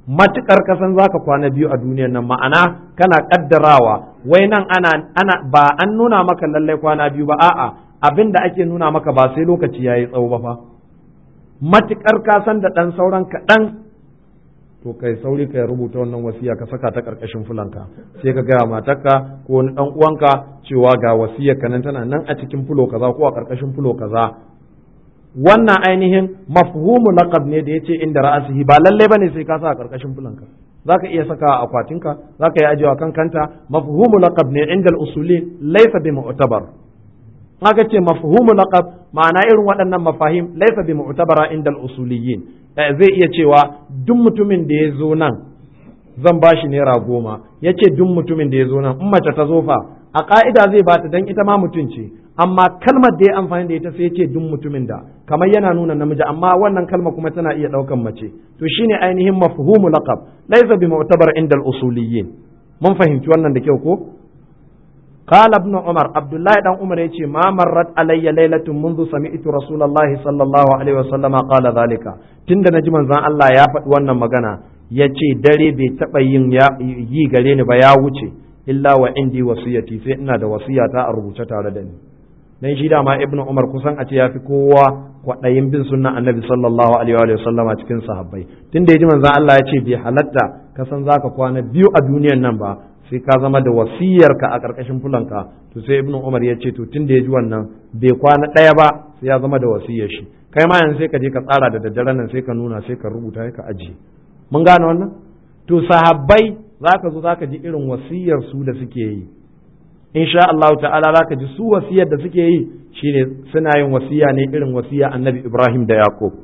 matukar kasan zaka kwana biyu a duniyar nan, ma'ana kana kaddarawa wai nan ana ba an nuna maka lallai kwana biyu ba, a'a abin da ake nuna maka ba sai lokaci yayi tsawo ba fa. Matukar kasan da dan sauran kaɗan, to kai sauri kai rubuta wannan wasiya ka saka ta karkashin fulanka, sai ka gaya matarka ko wani dan uwanka cewa ga wasiyar ka nan tana nan a cikin fulo kaza ko a karkashin fulo kaza. Wannan ainihin mafhumu laqab ne da yace inda ra'asihi, ba lalle bane sai ka sa a karkashin fulanka, zaka iya saka a akwatinka, zaka yi ajiyewa kan kanta. Mafhumu laqab ne inda al-usuli laysa bi mu'tabar. Haka ce mafhumu laqab ma'ana irin waɗannan mafahim laysa bi mu'tabara inda al-usuliyyin. Zai iya cewa duk mutumin da ya zo nan zan bashi naira 10, yace duk mutumin da ya zo nan, in mace ta zo fa a ka'ida zai bata dan ita ma mutum ce, amma kalmar da ya amfani da ita sai yace duk mutumin da, kamar yana nuna namiji, amma wannan kalma kuma tana iya daukan mace. To shine ainihin mafhumu laqab laysa bi mu'tabar inda al-usuliyyin. Mun fahimci wannan da kyau ko? قال ابن عمر عبد الله بن عمر يجي ما مرت علي ليلة منذ سمعت رسول الله صلى الله عليه وسلم قال ذلك. تند نجي منزان الله يا فدي wannan magana, yace dare bai taba yi gare ni ba ya wuce illa wa indi wasiyati, sai ina da wasiyata a rubuce tare da ni. Dan shi dama ibn Umar kusan a ce yafi kowa kwadayin bin sunnan annabi sallallahu alaihi wa sallam a cikin sahabbai. Tunda yaji manzan Allah ya ce bai halatta ka san zaka kwana biyu a duniyar nan ba sai ka zama da wasiyarka a ƙarƙashin fulanka. To sai ibnu Umar ya ce to tun da ya ji wannan bai kwana ɗaya ba sai ya zama da wasiyar shi. Kai ma yanzu sai ka je ka tsara da daddare nan sai ka nuna, sai ka rubuta, sai ka ajiye. Mun gane wannan? To sahabbai zaka zo zaka ji irin wasiyar su da suke yi. Insha Allah ta'ala zaka ji su wasiyar da suke yi shine suna yin wasiya ne irin wasiya Annabi Ibrahim da Yaqub.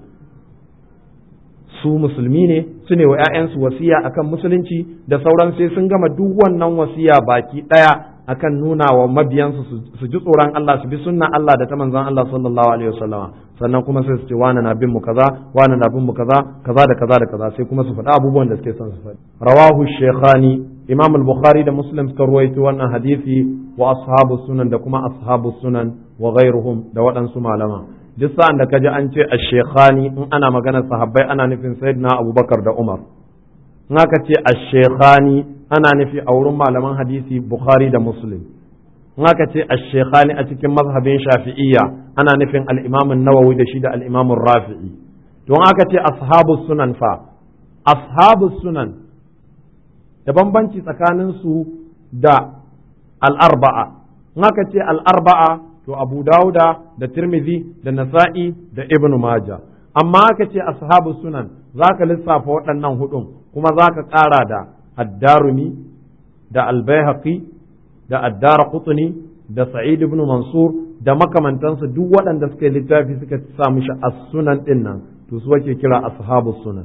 Su musulmi ne, su ne wa 'ya'yansu wasiya akan musulunci da sauran, sai sun gama duk wannan wasiya baki ɗaya akan nuna wa mabiyansu su ji tsoron Allah, su bi sunna Allah da ta manzon Allah sallallahu alaihi wasallama. Sannan kuma sai su ce wani na bin mu kaza, wani na bin mu kaza, kaza da kaza da kaza, sai kuma su faɗi abubuwan da suke son su faɗi. Rawahu Shaykhani, Imam al-Bukhari da Muslim suka ruwaito wannan hadisi, wa ashabu sunan da kuma ashabu sunan wa ghairuhum da waɗansu malama. Duk sa'an da kaji an ce ash-shaykhani in ana maganar sahabbai ana nufin sayyidina Abubakar da Umar. In aka ce ash-shaykhani ana nufi a wurin malaman hadisi Bukhari da Muslim. In aka ce ash-shaykhani a cikin mazhabin Shafi'iyya ana nufin al-Imam an-Nawawi da shi da al-Imam ar-Rafi'i. To in aka ce ashabus sunan fa, ashabus sunan da bambanci tsakanin su da al-arba'a. In aka ce al-arba'a to Abu Dawuda da Tirmidhi da Nasa'i da Ibn Majah. Amma aka ce ashabu sunan zaka lissafa waɗannan hudun, kuma zaka ƙara da Ad-Darimi da Al-Baihaqi da Ad-Darqutni da Sa'id ibn Mansur da makamantansu, duk waɗanda suka yi littafi suka sa mishi as-sunan din nan, to su ake kira ashabu sunan.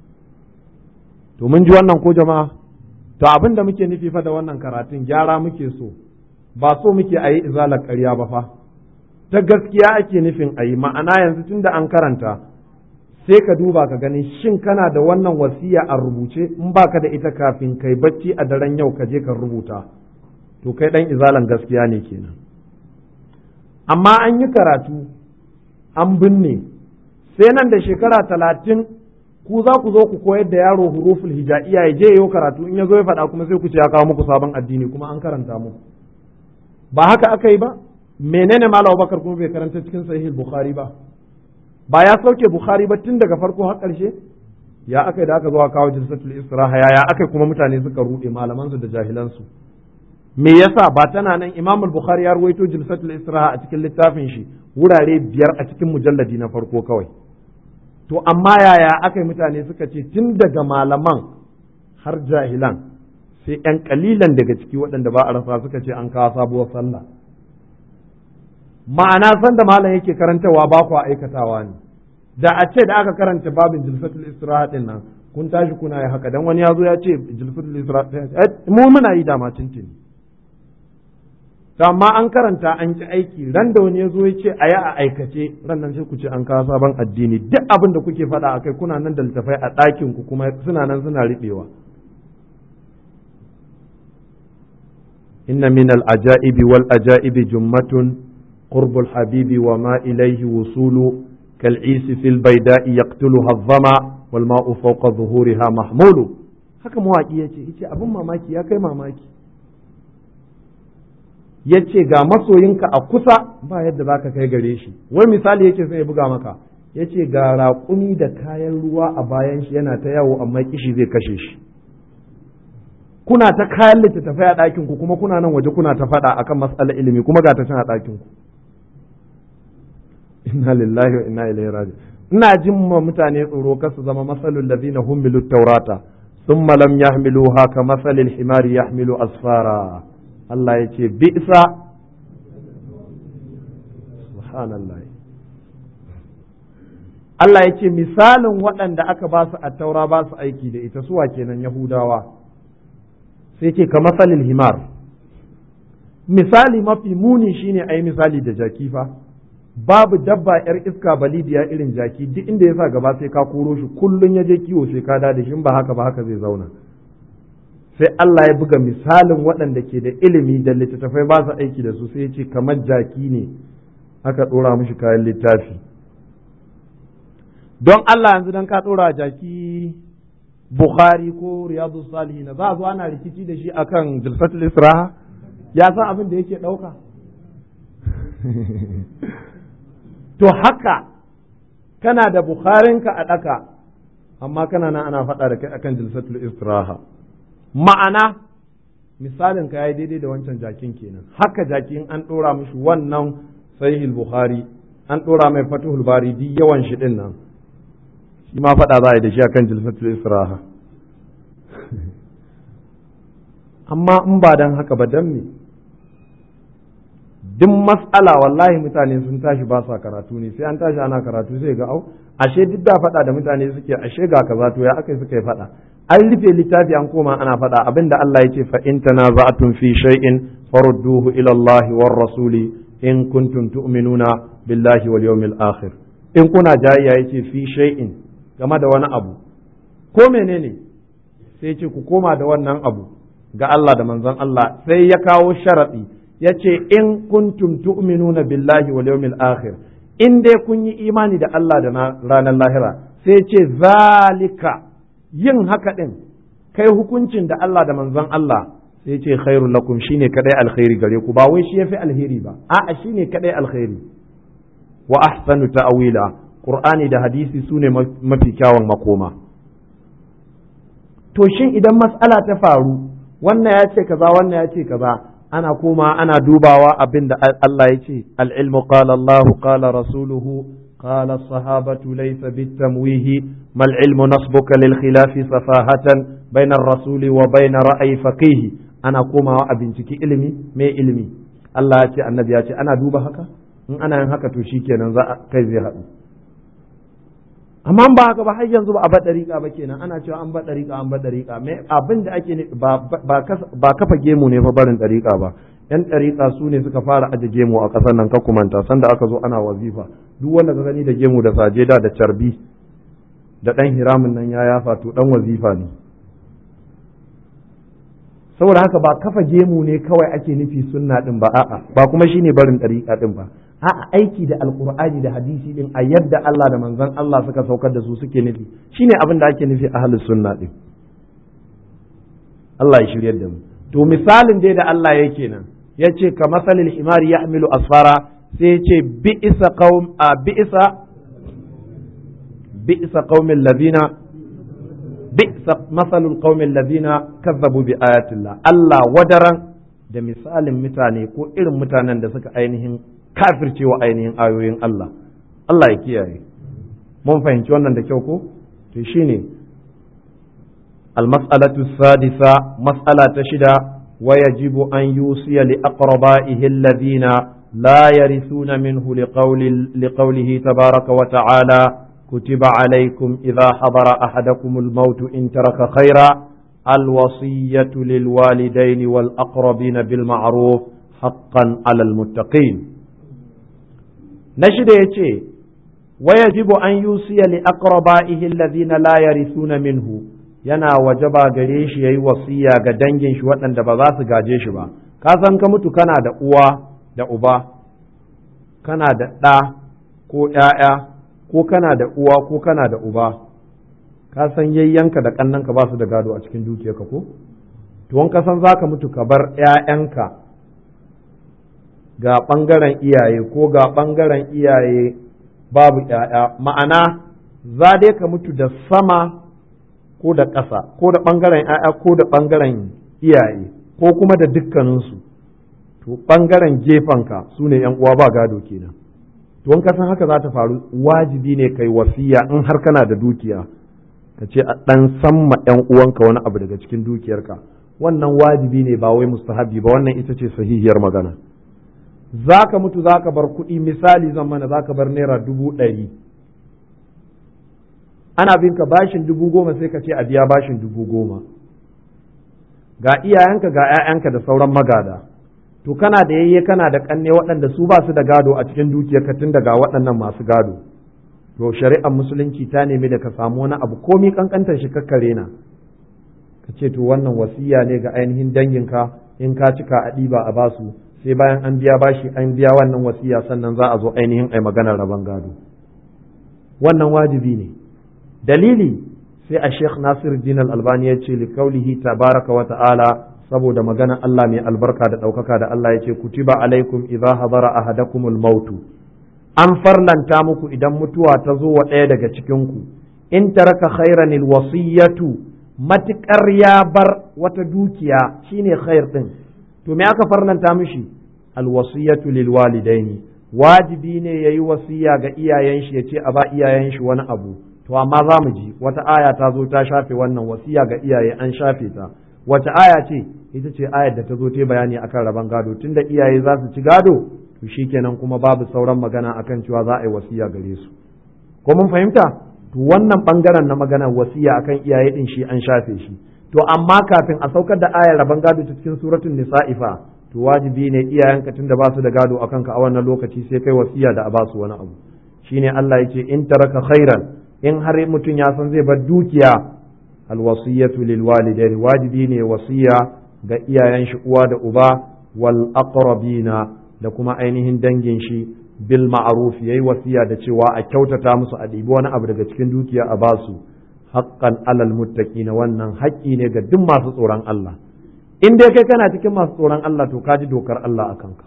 To mun ji wannan ko jama'a? To abin da muke nufi fa da wannan karatun gyara muke so, ba so muke a yi izalar ƙarya ba fa, ta gaskiya ake nufin a yi. Ma'ana yanzu tun da an karanta sai ka duba ka gani shin kana da wannan wasiya a rubuce, in baka da ita kafin kai bacci a daren yau ka je ka rubuta, to kai dan izalan gaskiya ne kenan. Amma an yi karatu an binne, sai nan da shekara 30 ku za ku zo ku koyar da yaro huruful hijaiya ya je yau karatu, in ya zo ya faɗa kuma sai ku ce ya kawo muku sabon addini kuma an karanta muku. Ba haka aka yi ba? Menene Malam Abubakar kuma bai karanta cikin Sahih Bukhari ba? Ba ya sauke Bukhari ba tun daga farko har ƙarshe? Ya aka yi da aka zo kawo jilsatul istiraha, ya aka kuma mutane suka ruɗe malamansu da jahilansu? Me yasa ba tana nan? Imam Bukhari ya ruwaito jilsatul istiraha a cikin littafin shi wurare 5 a cikin mujalladi na farko kawai. To amma yaya aka yi mutane suka ce tun daga malaman har jahilan sai ‘yan kalilan daga ciki waɗanda ba a rasa suka ce an kawo sabuwar sallah. Ma'ana san da malam yake karantawa ba ku aikatawa ne. Da a ce da aka karanta babin jilsatul istiraha din nan kun tashi kuna yi haka, dan wani ya zo ya ce jilsatul istiraha mu muna yi dama tuntuni. To amma an karanta an ki aiki, ran da wani ya zo ya ce a yi a aikace, ran nan sai ku ce an kawo sabon addini. Duk abin da kuke faɗa a kai kuna nan da littafai a ɗakin ku kuma suna nan suna riɓewa. Inna min al-ajaibi wal ajaibi jummatun qurbul habibi wa ma ilayhi wusulu kal'isi fil bayda'i yaqtuluha adh-dhama wal ma'u fawqa zuhuriha mahmulu. Haka mawaki yace abin mamaki ya kai mamaki, yace ga masoyinka a kusa ba yadda zaka kai gare shi. Wai misali yake sai ya buga maka, yace ga raƙumi da kayan ruwa a bayan shi yana ta yawo amma kishi zai kashe shi. Kuna ta kayan littattafai a ɗakin ku kuma kuna nan waje kuna ta faɗa akan mas'alar ilimi kuma ga ta can a ɗakin ku. Inna lillahi wa inna ilaihi raji'un. Ina jin ma mutane tsoro kar su zama masalul ladina humilu taurata thumma lam yahmiluha ka masalil himari yahmilu asfara. Allah ya ce bi'sa, subhanallah. Allah ya ce misalin waɗanda aka ba su attaura ba su aiki da ita suwa kenan Yahudawa. Sai ce ka masalil himar. Misali mafi muni shine a yi misali da jaki fa. Babu dabba yar iska balidiya irin jaki, duk inda ya sa gaba sai ka koro shi, kullum ya je kiwo sai ka da shi, ba haka ba haka zai zauna. Sai Allah ya buga misalin waɗanda ke da ilimi da littattafai ba su aiki da su, sai ya ce kamar jaki ne aka ɗora mishi kayan littafi. Don Allah yanzu don ka ɗora jaki Bukhari ko Riyadu Salihin za a zo ana rikici da shi akan Jalsatul Israha, ya san abin da yake ɗauka. To haka kana da Bukharinka a ɗaka, amma kana nan ana faɗa da kai akan Jalsatul Israha. Ma'ana misalin ka yayi daidai da wancan jakin kenan. Haka jakin an ɗora mishi wannan Sahihul Bukhari, an ɗora mai Fathul Bari duk yawan shi ɗin nan, shi ma faɗa za a yi da shi akan Jalsatul Israha. Amma in ba dan haka ba dan me? Duk mas'ala wallahi mutane sun tashi ba sa karatu ne, sai an tashi ana karatu sai ga ashe duk da faɗa da mutane suke, ashe ga kaza to ya akai suka yi faɗa. An rufe littafi an koma ana faɗa abinda Allah yake fa in tanaza'tum fi shay'in farudduhu ila Allah war rasuli in kuntum tu'minuna billahi wal yawmil akhir. In kuna jayayya yace fi shay'in game da wani abu ko menene, sai yace ku koma da wannan abu ga Allah da manzon Allah, sai ya kawo sharadi yace in kuntum tu'minuna billahi wal yawmil akhir, in dai kun yi imani da Allah da ranar lahira. Sai yace zalika, yin haka din kai hukuncin da Allah da manzon Allah, sai yace khairul lakum, shine kadai alkhairi gare ku, ba wai shi yafi alheri ba, a'a shine kadai alkhairi. Wa ahsanu ta'wila, Qur'ani da hadisi sune mafi kyawun makoma. To shin idan mas'ala ta faru, wannan ya ce kaza wannan ya ce kaza, ana koma ana dubawa abin da Allah ya ce, al-ilmu qala Allah qala rasuluhu qala as-sahabatu laysa bit-tamwihi mal ilmu nasbuka lil khilafi safahatan bayna ar-rasuli wa bayna ra'yi faqih. Ana komawa a binciki ilimi, me ilimi? Allah ya ce, annabi ya ce, ana duba haka. In ana yin haka to shikenan kai zai haɗu. Amma ba haka ba, har yanzu ba a bar dariƙa ba kenan, ana cewa an bar dariƙa me abin da ake ba kafa gemu ne fa barin dariƙa ba. Yan dariƙa su ne suka fara aje gemu a ƙasar nan, ka kumanta sanda aka zo ana wazifa, duk wanda ka gani da gemu da sajeda da carbi da ɗan hiramin nan ya yafa to ɗan wazifa ne. Saboda haka ba kafa gemu ne kawai ake nufi sunna din ba, a'a ba kuma shine barin dariƙa din ba, a'a aiki da alqur'ani da hadisi din a yadda Allah da manzon Allah suka saukar da su suke nufi, shine abin da ake nufi ahlus sunna din. Allah ya shiryar da mu. To misalin dai da Allah yake nan yace ka masalil himari yahmilu asfara, sai yace bi'sa qaumil ladina bi'sa masalul qaumil ladina kazzabu bi ayatillah. Allah wadaran da misalin mutane ko irin mutanen da suka ainihin kafircewa ainihin ayoyin Allah. Allah ya kiyaye. Mun fahimci wannan da kyau ko? To shine al-mas'alatu sadisa, mas'ala ta shida, wa yajibu an yusiya li aqrabaihi alladhina la yarithuna minhu liqawlihi tabaraka wa ta'ala كتب عليكم إذا حضر أحدكم الموت إن ترك خيرا الوصية للوالدين والأقربين بالمعروف حقا على المتقين. نشد يتي ويجب أن يوصي لأقربائه الذين لا يرثون منه، yana wajaba gare shi yayi wasiya ga dangin shi waɗanda ba za su gaje shi ba. Ka san ka mutu kana da uwa da uba, kana da ɗa ko ƴaƴa, ko kana da uwa ko kana da uba, ka san yayyanka da kannanka ba su da gado a cikin dukiyarka ko to wanka san zaka mutu ka bar ƴaƴanka ga bangaren iyaye ko ga bangaren iyaye babu ƴaƴa, ma'ana za dai ka mutu da sama ko da ƙasa ko da bangaren ƴaƴa ko da bangaren iyaye ko kuma da dukkaninsu, to bangaren gefanka su ne ƴan uwa ba gado kenan. To wanka san haka za ta faru, wajibi ne kai wasiya in har kana da dukiya ka ce a ɗan samma ƴan uwanka wani abu daga cikin dukiyarka, wannan wajibi ne ba wai mustahabi ba, wannan ita ce sahihiyar magana. Za ka mutu za ka bar kuɗi, misali zan mana za ka bar naira 100,000, ana bin ka bashin 10,000 sai ka ce a biya bashin 10,000, ga iyayenka ga 'ya'yanka da sauran magada, to kana da yayye kana da ƙanne waɗanda su ba su da gado a cikin dukiyarka tun daga waɗannan masu gado. To shari'ar musulunci ta nemi da ka samu wani abu komi kankantar shi kakkare na ka ce to wannan wasiya ne ga ainihin danginka, in ka cika a ɗiba a basu, sai bayan an biya bashi an biya wannan wasiya sannan za a zo ainihin ai maganar rabon gado. Wannan wajibi ne. Dalili sai a Sheikh Nasiruddin Al-Albani ya ce likaulihi tabaraka wa ta'ala, saboda maganar Allah mai albarka da ɗaukaka da Allah ya ce kutiba alaikum idza hadara ahadakumul mautu, an farlanta muku idan mutuwa ta zo wa ɗaya daga cikinku, in taraka khairan alwasiyatu, matuƙar ya bar wata dukiya shine khair ɗin, to me aka farlanta mishi? Alwasiyatu lil walidaini, wajibi ne yayi wasiya ga iyayen shi, yace a ba iyayen shi wani abu. To amma za mu ji wata aya ta zo ta shafe wannan wasiya ga iyaye, an shafe ta. Wace aya ce? Ita ce ayar da ta zo ta bayani akan rabon gado, tunda iyaye za su ci gado to shikenan kuma babu sauran magana akan cewa za a yi wasiya gare su. Ko mun fahimta? To wannan bangaren na magana wasiya akan iyaye din shi an shafe shi. To amma kafin a saukar da ayar rabon gado ta cikin suratul nisa'i fa, to wajibi ne iyayenka tunda ba su da gado akan ka a wannan lokaci sai kai wasiya da a ba su wani abu. Shine Allah yake in taraka khairan, in har mutum ya san zai bar dukiya, alwasiyatu lil walidaini, wajibi ne wasiya ga iyayen shi uwa da uba, wal aqrabina, da kuma ainihin dangin shi, bil ma'ruf, yayi wasiya da cewa a kyautata musu, a ɗibi wani abu daga cikin dukiya a basu, haqqan alal muttaqin, wannan haƙƙi ne ga duk masu tsoron Allah. In dai kai kana cikin masu tsoron Allah to ka ji dokar Allah a kanka.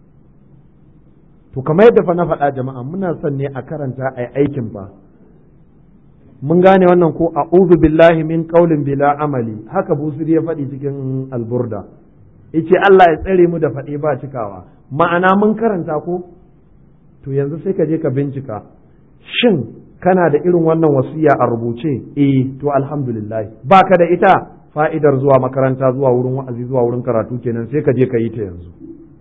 To kamar yadda fa na faɗa jama'a, muna son ne a karanta a aikin fa. Mun gane wannan ko a'udhu billahi min qaulin bila amali, haka Busiri ya faɗi cikin alburda. Yace Allah ya tsare mu da faɗe ba cikawa. Ma'ana mun karanta ko? To yanzu sai ka je ka bincika. Shin kana da irin wannan wasiya a rubuce? To alhamdulillah. Baka da ita, fa'idar zuwa makaranta, zuwa wurin wa'azi, zuwa wurin karatu kenan, sai ka je ka yi ta yanzu.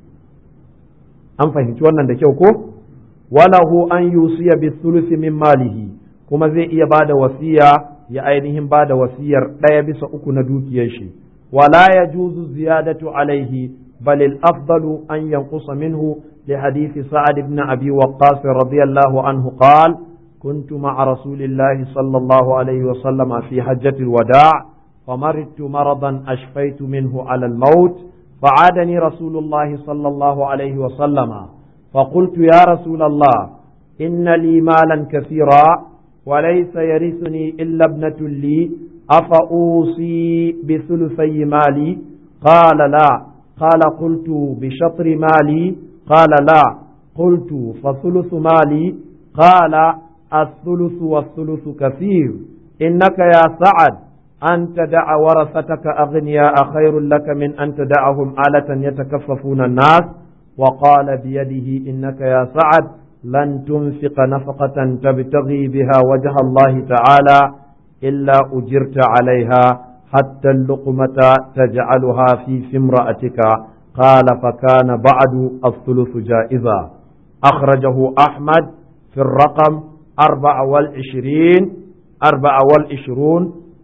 An fahimci wannan da kyau ko? Walahu an yusiya bi thuluthi min malihi, kuma zai iya bada wasiya, ya ainihin bada wasiyar 1/3 na dukiyar shi. Wala yajuzu ziyadatu alaihi, bal al-afdalu an yanqusa minhu, li hadisi Sa'ad ibn Abi Waqqas radiyallahu anhu qala كنت مع رسول الله صلى الله عليه وسلم في حجة الوداع، فمرضت مرضا أشفيت منه على الموت، فعادني رسول الله صلى الله عليه وسلم، فقلت يا رسول الله إن لي مالا كثيرا وليس يرثني إلا ابنة لي، أفأوصي بثلثي مالي؟ قال لا. قال قلت بشطر مالي؟ قال لا. قلت فثلث مالي؟ قال الثلث والثلث كثير، إنك يا سعد أن تدع ورثتك أغنياء خير لك من أن تدعهم آلة يتكففون الناس. وقال بيده إنك يا سعد لن تنفق نفقة تبتغي بها وجه الله تعالى إلا أجرت عليها حتى اللقمة تجعلها في امرأتك. قال فكان بعد الثلث جائزا. أخرجه أحمد في الرقم 24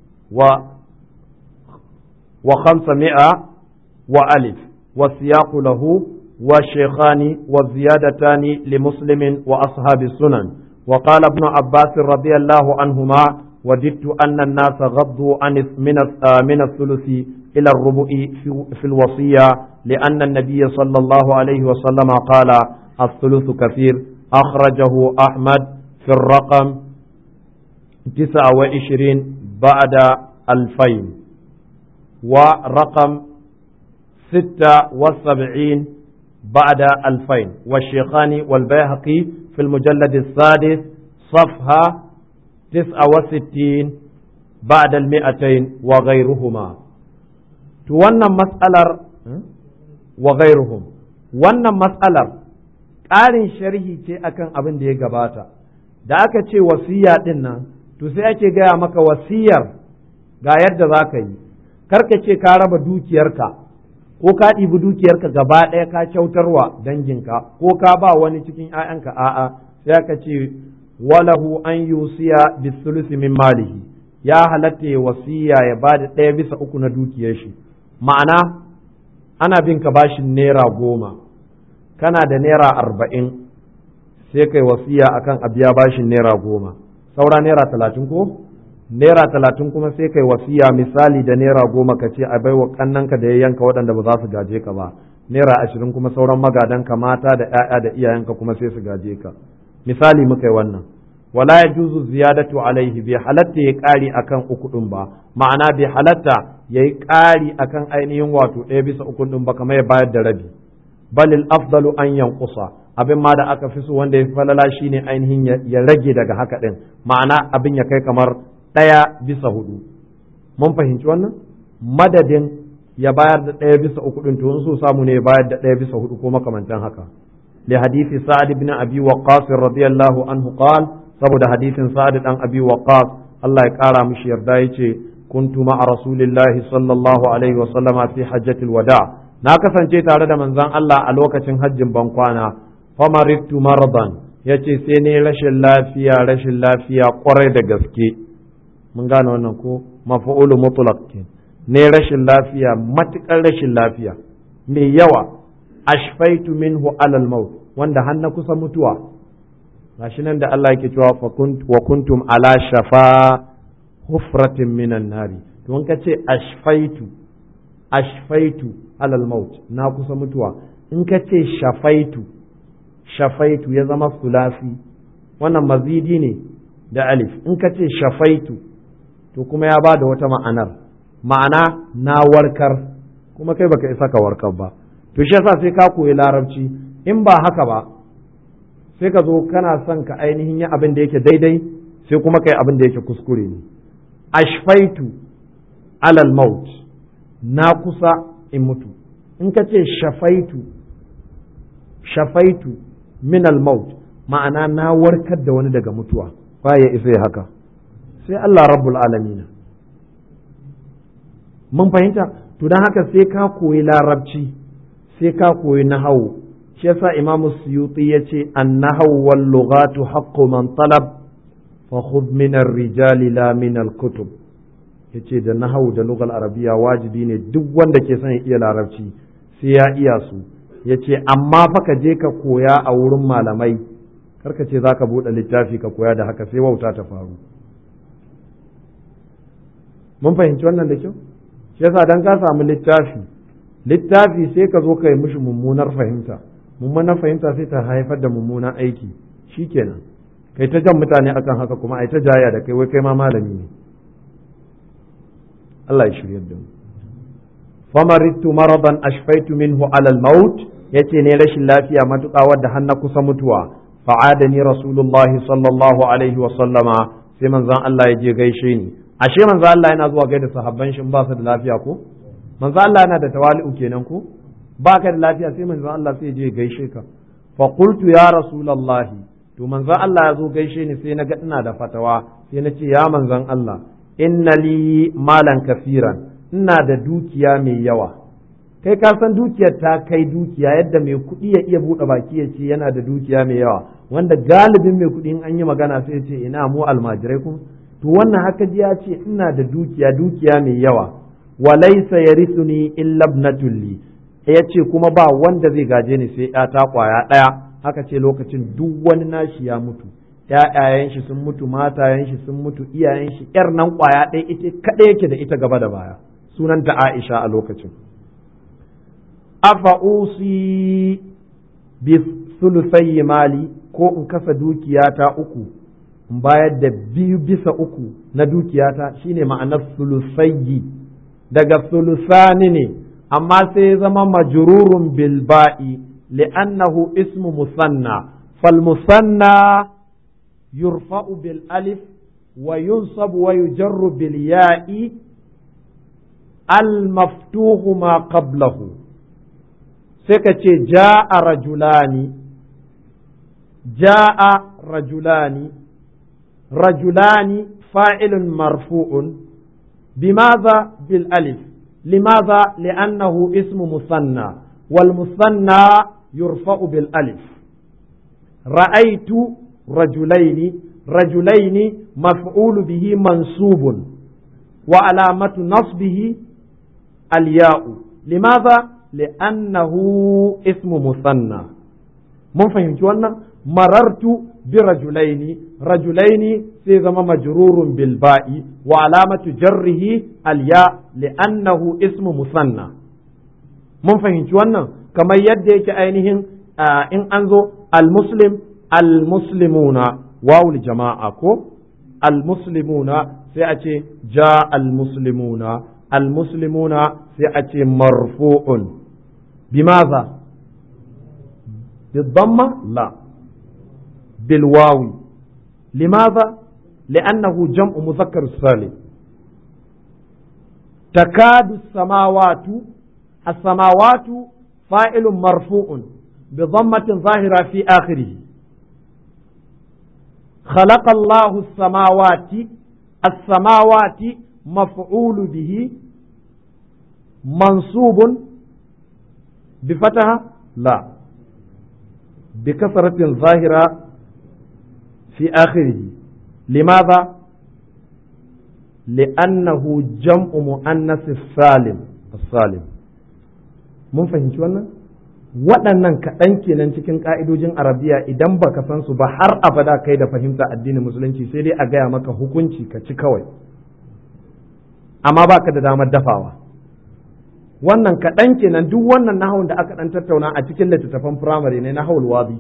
و500 وألف، والسياق له، والشيخان والزيادتان لمسلم وأصحاب السنن. وقال ابن عباس رضي الله عنهما وددت أن الناس غضوا من الثلث إلى الربع في الوصية، لأن النبي صلى الله عليه وسلم قال الثلث كثير. أخرجه أحمد في الرقم 29 بعد 2000 ورقم 76 بعد 2000 والشيخان والبيهقي في المجلد السادس صفحة 69 بعد 200 وغيرهما. wannan mas'alar wa ghairuhum, wannan mas'alar ƙarin sharhi ce akan abin da ya gabata. Da aka ce wasiya din nan, to sai ake gaya maka wasiyar ga yadda za ka yi. Karka ce ka raba dukiyarka ko ka ɗibi dukiyarka gaba ɗaya ka kyautarwa danginka ko ka ba wani cikin ‘ya'yanka, a'a, sai aka ce walahu an yusiya bisulusi min malihi, ya halatta ya wasiya ya ba da 1/3 na dukiyar shi. Ma'ana ana bin ka bashin naira 10, kana da naira 40, sai kai wasiya akan a biya bashin naira 10, saura naira 30 ko naira 30 kuma sai kai wasiya misali da naira 10 ka ce a baiwa kannanka da yayyanka waɗanda ba za su gaje ka ba, naira 20 kuma sauran magadanka mata da ƴaƴa da iyayenka kuma sai su gaje ka. Misali muka yi wannan. Wala yajuzu ziyadatu alaihi, bai halatta ya ƙari akan 3 ɗin ba, ma'ana bai halatta ya yi ƙari akan ainihin wato 1/3 ɗin ba kamar ya bayar da rabi. Balil afdalu an yanqusa, abin ma da aka fi so wanda ya fi falala shine ainihin ya rage daga haka ɗin, ma'ana abin ya kai kamar 1/4. Mun fahimci wannan? Madadin ya bayar da 1/3 ɗin, to in so samu ne ya bayar da 1/4 ko makamantan haka. Li hadisi Sa'ad ibn Abi Waqqas radiyallahu anhu qala, saboda hadisin Sa'ad dan Abi Waqqas Allah ya kara mishi yarda yace kuntu ma'a rasulillahi sallallahu alaihi wa sallama fi hajjatil wada, na kasance tare da manzon Allah a lokacin hajjin bankwana. Famaritu maradan, yace sai ne rashin lafiya kwarai da gaske. Mun gane wannan ko maf'ulu mutlaq ne, rashin lafiya, matukar rashin lafiya mai yawa. Ashfaitu minhu alal maut, wanda har na kusa mutuwa. Gashi nan da Allah yake cewa wa kuntum ala shafa hufratin minan nari, to in ka ce ashfaitu alal maut, na kusa mutuwa. In ka ce shafaitu ya zama sulasi, wannan mazidi ne da alif. In ka ce shafaitu to kuma ya bada wata ma'ana na warkar, kuma kai baka isa ka warkar ba. To shi yasa sai ka koyi larabci, in ba haka ba sai ka zo kana son ka ainihin yin abin da yake daidai, sai kuma kai abin da yake kuskure ne. Ashfaitu alal maut, na kusa in mutu. In ka ce shafaitu min al maut, ma'ana na warkar da wani daga mutuwa. Ba ya isa haka sai Allah rabbul alamin. Mun fahimta? To dan haka sai ka koyi larabci, sai ka koyi nahawu. Shi yasa Imam Suyuti yace an-nahwu wal lughatu haqqu man talab fa khudh min ar-rijali la min al-kutub. Yace da nahawu da lughal arabiya wajibi ne duk wanda ke son ya iya larabci sai ya iya su. Yace amma fa ka je ka koya a wurin malamai, karka ce zaka bude littafi ka koya da haka sai wauta ta faru. Mun fahimci wannan da kyau? Shi yasa dan ka samu littafi sai ka zo ka yi mishi mummunar fahimta sai ta haifar da mummunan aiki. Shikenan kai ta jan mutane akan haka, kuma ai ta jaya da kai wai kai ma malami ne. Allah ya shirye da mu. Famaritu maradan ashfaitu minhu ala al-maut, yace ne rashin lafiya matuƙa wadda har na kusa mutuwa. Fa'adani rasulullahi sallallahu alaihi wa sallama, sai manzon Allah ya je gaishe ni. Ashe manzon Allah yana zuwa gaida sahabban shi ba su da lafiya ko? Manzo Allah yana da tawali'u kenan ko? Ba ka da lafiya sai manzo Allah sai je gaishe ka. Fa qultu ya rasulullah, to manzo Allah ya zo gaishe ni sai naga ina da fatawa, sai na ce ya manzon Allah, inna li malan kafiran, ina da dukiya mai yawa. Kai ka san dukiyar ta kai dukiya yadda mai kuɗi ya iya buɗe baki ya ce yana da dukiya mai yawa, wanda galibin mai kuɗi in an yi magana sai ya ce ina mu almajirai kuma. To wannan haka ji ya ce ina da dukiya mai yawa. Walaisa yarithuni illa ibnatul li, yace kuma ba wanda zai gaje ni sai ta kwaya ɗaya. Haka ce lokacin duk wani nashi ya mutu, ƴaƴayen shi sun mutu, matayen shi sun mutu, iyayen shi, ƴar nan kwaya ɗaya ita kaɗai yake da ita gaba da baya, sunanta Aisha a lokacin. Afa usi bi sulusai mali, ko in kasa dukiyata 3 in bayar da 2/3 na dukiyata shine ma'anar sulusayyi, daga sulusani ne amma sai ya zama majrurun bil ba'i li'annahu ismu musanna fal musanna yurfa'u bil alif wa yunsabu wa yujarru bil ya'i al maftuhu ma qablahu. sai ka ce ja'a rajulani fa'ilun marfu'un bimaza bil alif limaza li'annahu ismu musanna wal musanna yurfa'u bil alif. ra'aytu rajulaini maf'ulu bihi mansubun wa alamatu nasbihi al ya'u limaza li'annahu ismu musanna. mun fahimci wannan. marartu bi rajulaini sai zama majrurun bil ba'i wa alamatu jarrihi al ya li'annahu ismu musanna. mun fahimci wannan kamar yadda yake ainihin in an zo al muslimuna wawul jama'a ko al muslimuna sai a ce ja al muslimuna sai a ce marfu'un bimaza بالضمة لا بالواو. لماذا؟ لأنه جمع مذكر السالم. تكاد السماوات فاعل مرفوع بضمة ظاهرة في آخره. خلق الله السماوات مفعول به منصوب بفتحة لا بكسرة ظاهرة في آخره. لماذا؟ لأنه جمع مؤنث السالم. mun fahimci wannan. waɗannan kaɗan kenan cikin ƙa'idojin arabiya idan baka san su ba har abada kai da fahimta addinin musulunci sai dai a gaya maka hukunci ka ci kawai amma baka da damar dafawa. wannan kaɗan kenan duk wannan nahawun da aka ɗan tattauna a cikin littattafan firamare ne nahawul wadi.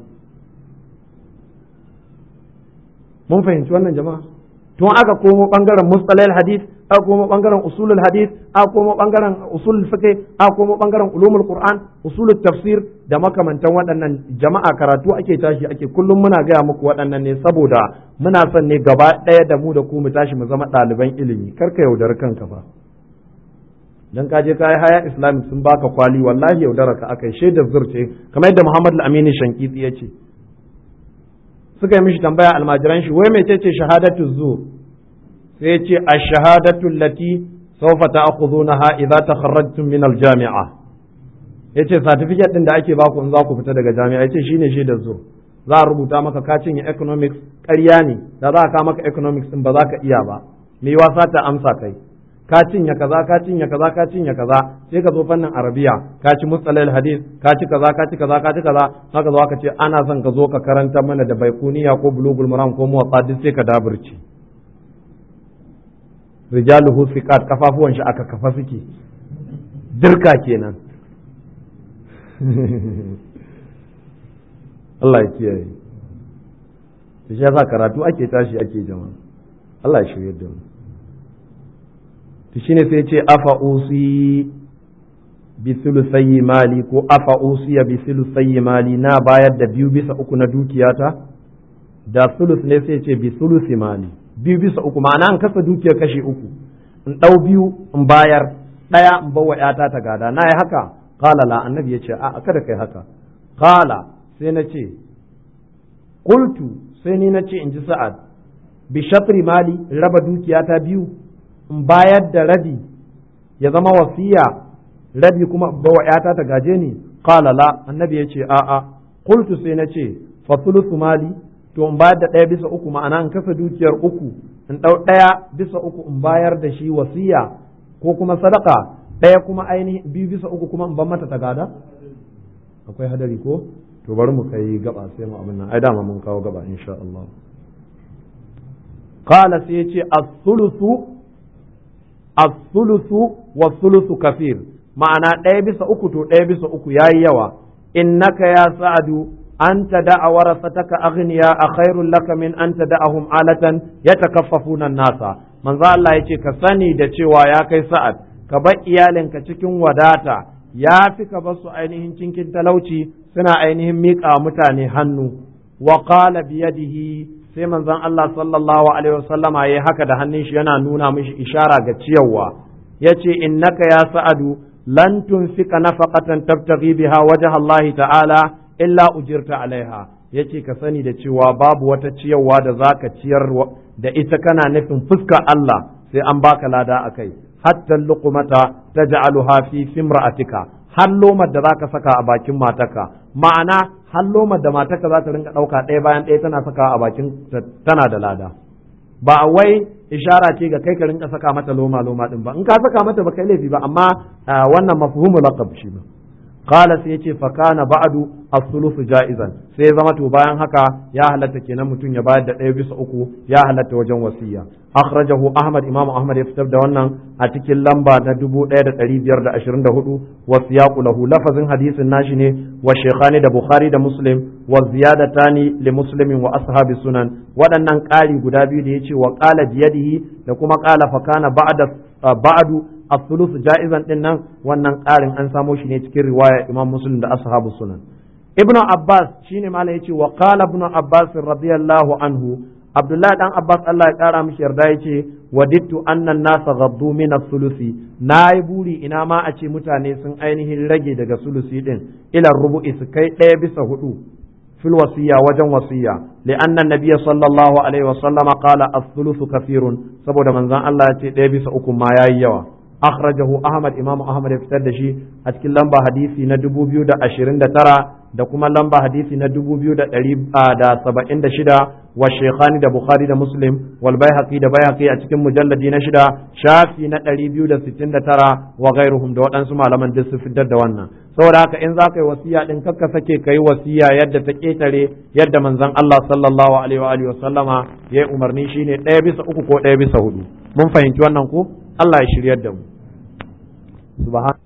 mun fahimci wannan jama'a. tun aka komo ɓangaren mustalahil hadith, aka komo ɓangaren usulul hadith, aka komo ɓangaren usulul fiqh, aka komo ɓangaren ulumul qur'an, usulul tafsir da makamantan waɗannan jama'a karatu ake tashi ake kullum muna gaya muku waɗannan ne saboda muna son ne gaba ɗaya da mu da ku mu tashi mu zama ɗaliban ilimi. kar ka yaudari kanka fa. dan ka je ka yi haya islamic sun baka kwali wallahi yaudara ka akai shaidar zurce kamar yadda Muhammad al-Amini Shankiti ya ce. suka yi mishi tambaya almajiran shi wai mece ce shahadatu zur sai ya ce ash-shahadatu allati sawfa ta'khudunaha idza takharrajtum min al-jami'a. yace certificate din da ake baku in za ku fita daga jami'a yace shine shaidar zur. za a rubuta maka ka cinye economics ƙarya ne da za a ka maka economics din ba za ka iya ba me wasa ta amsa kai ka cinye kaza sai ka zo fannin arabiya ka ci mustalahil hadith ka ci kaza haka zo aka ce ana son ka zo ka karanta mana da baikuniya ko bulugul maram ko muwatta duk sai ka daburci. rijaluhu siqat kafafuwan shi aka kafa suke dirka kenan. Allah ya kiyaye. shi yasa karatu ake tashi ake jama'a. Allah ya shirye da mu. to shine sai ce afa usi bi thuluthi mali ko afa usiya bi thuluthi mali na bayar da 2/3 na dukiyata da thuluth ne sai ce bi thuluthi mali 2/3 ma'ana an kasa dukiyar kashi 3 in dau 2 in bayar 1 in bawa yata ta gada na yi haka qala la annabi yace a kada kai haka qala sai na ce qultu sai ni na ce in ji sa'ad bi shatri mali raba dukiyata 2 in bayar da rabi ya zama wasiya rabi kuma bawa yata ta gaje ni qala la annabi yace a a qultu sai nace fa thuluthu mali to in bayar da 1/3 ma'ana in kasa dukiyar 3 in dau 1/3 in bayar da shi wasiya ko kuma sadaka 1 kuma ainihin 2/3 kuma in ban mata ta gada. akwai hadari ko to bari mu kai gaba sai mu abin nan ai dama mun kawo gaba insha Allah. qala sai yace as-thuluthu wa thuluthu kafir ma'ana 1/3 to 1/3 yayi yawa innaka ya sa'adu an tada'a warasataka aghniya khairul laka min an tada'ahum alatan yatakaffafuna an-nasa manzo Allah yace ka sani da cewa ya kai Sa'ad ka bar iyalinka cikin wadata ya fi ka basu ainihin cinkin talauci suna ainihin miƙa mutane hannu wa qala biyadihi sai manzon Allah sallallahu alaihi wasallama yayi haka da hannun shi yana nuna mishi ishara ga ciyarwa yace innaka ya Sa'adu lan tunfika nafaqatan tabtaghi biha wajha Allah ta'ala illa ujirta alaiha yace ka sani da cewa babu wata ciyarwa da zaka ciyar da ita kana nufin fuskar Allah sai an baka lada akai hatta luqmata taj'aluha fi simra'atika har lomar da zaka saka a bakin matarka ma'ana har lomar da matarka za ta rinka dauka ɗaya bayan ɗaya tana saka a bakin tana da lada ba wai ishara ce ga kai ka rinka saka mata loma din ba in ka saka mata ba kai laifi ba amma wannan mafhumul laqab shi ba qala sai yace fa kana ba'du as-sulus ja'izan sai zama to bayan haka ya halatta kenan mutum ya bayar da 1/3 ya halatta wajen wasiya akhrajahu ahmad imamu ahmad ya fitar da wannan a cikin lamba na 1524 wa siyaqu lahu lafazin hadisin nashi ne wa shaykhani da bukhari da muslim wa ziyadatani li muslimin wa ashabi sunan waɗannan ƙari guda biyu da yace wa qala biyadihi da kuma qala fa kana ba'du الثلث جائزا dinnan wannan ƙarin an samo shi ne cikin riwaya Imam Muslim da ashabu sunan Ibn Abbas shine mala yace wa qala Ibn Abbas radiyallahu anhu Abdullah dan Abbas Allah ya kara mishi yarda yace wadittu anna an-nasa ghaddu min as-sulusi nayi buri ina ma a ce mutane sun ainihin rage daga sulusi din ila rubu'i su kai 1/4 fil wasiya wajen wasiya li'anna an-nabiy sallallahu alaihi wa sallama qala as-sulusu kathirun saboda manzon Allah ya ce 1/3 ma yayi yawa akhrajahu Ahmad Imam Ahmad ya fitar da shi a cikin lamba hadisi na 2029 da kuma lamba hadisi na 2176 wa Shaykhani da Bukhari da Muslim wal Baihaqi da Baihaqi a cikin mujalladi na 6 shafi na 269 wa ghairuhum da waɗansu malaman duk su fitar da wannan saboda haka in za ka yi wasiya din kakka sake kai wasiya yadda ta ketare yadda manzon Allah sallallahu alaihi wa alihi wa sallama ya umarni shine 1/3 ko 1/4 mun fahimci wannan ko Allah ya shiryar da mu سبحان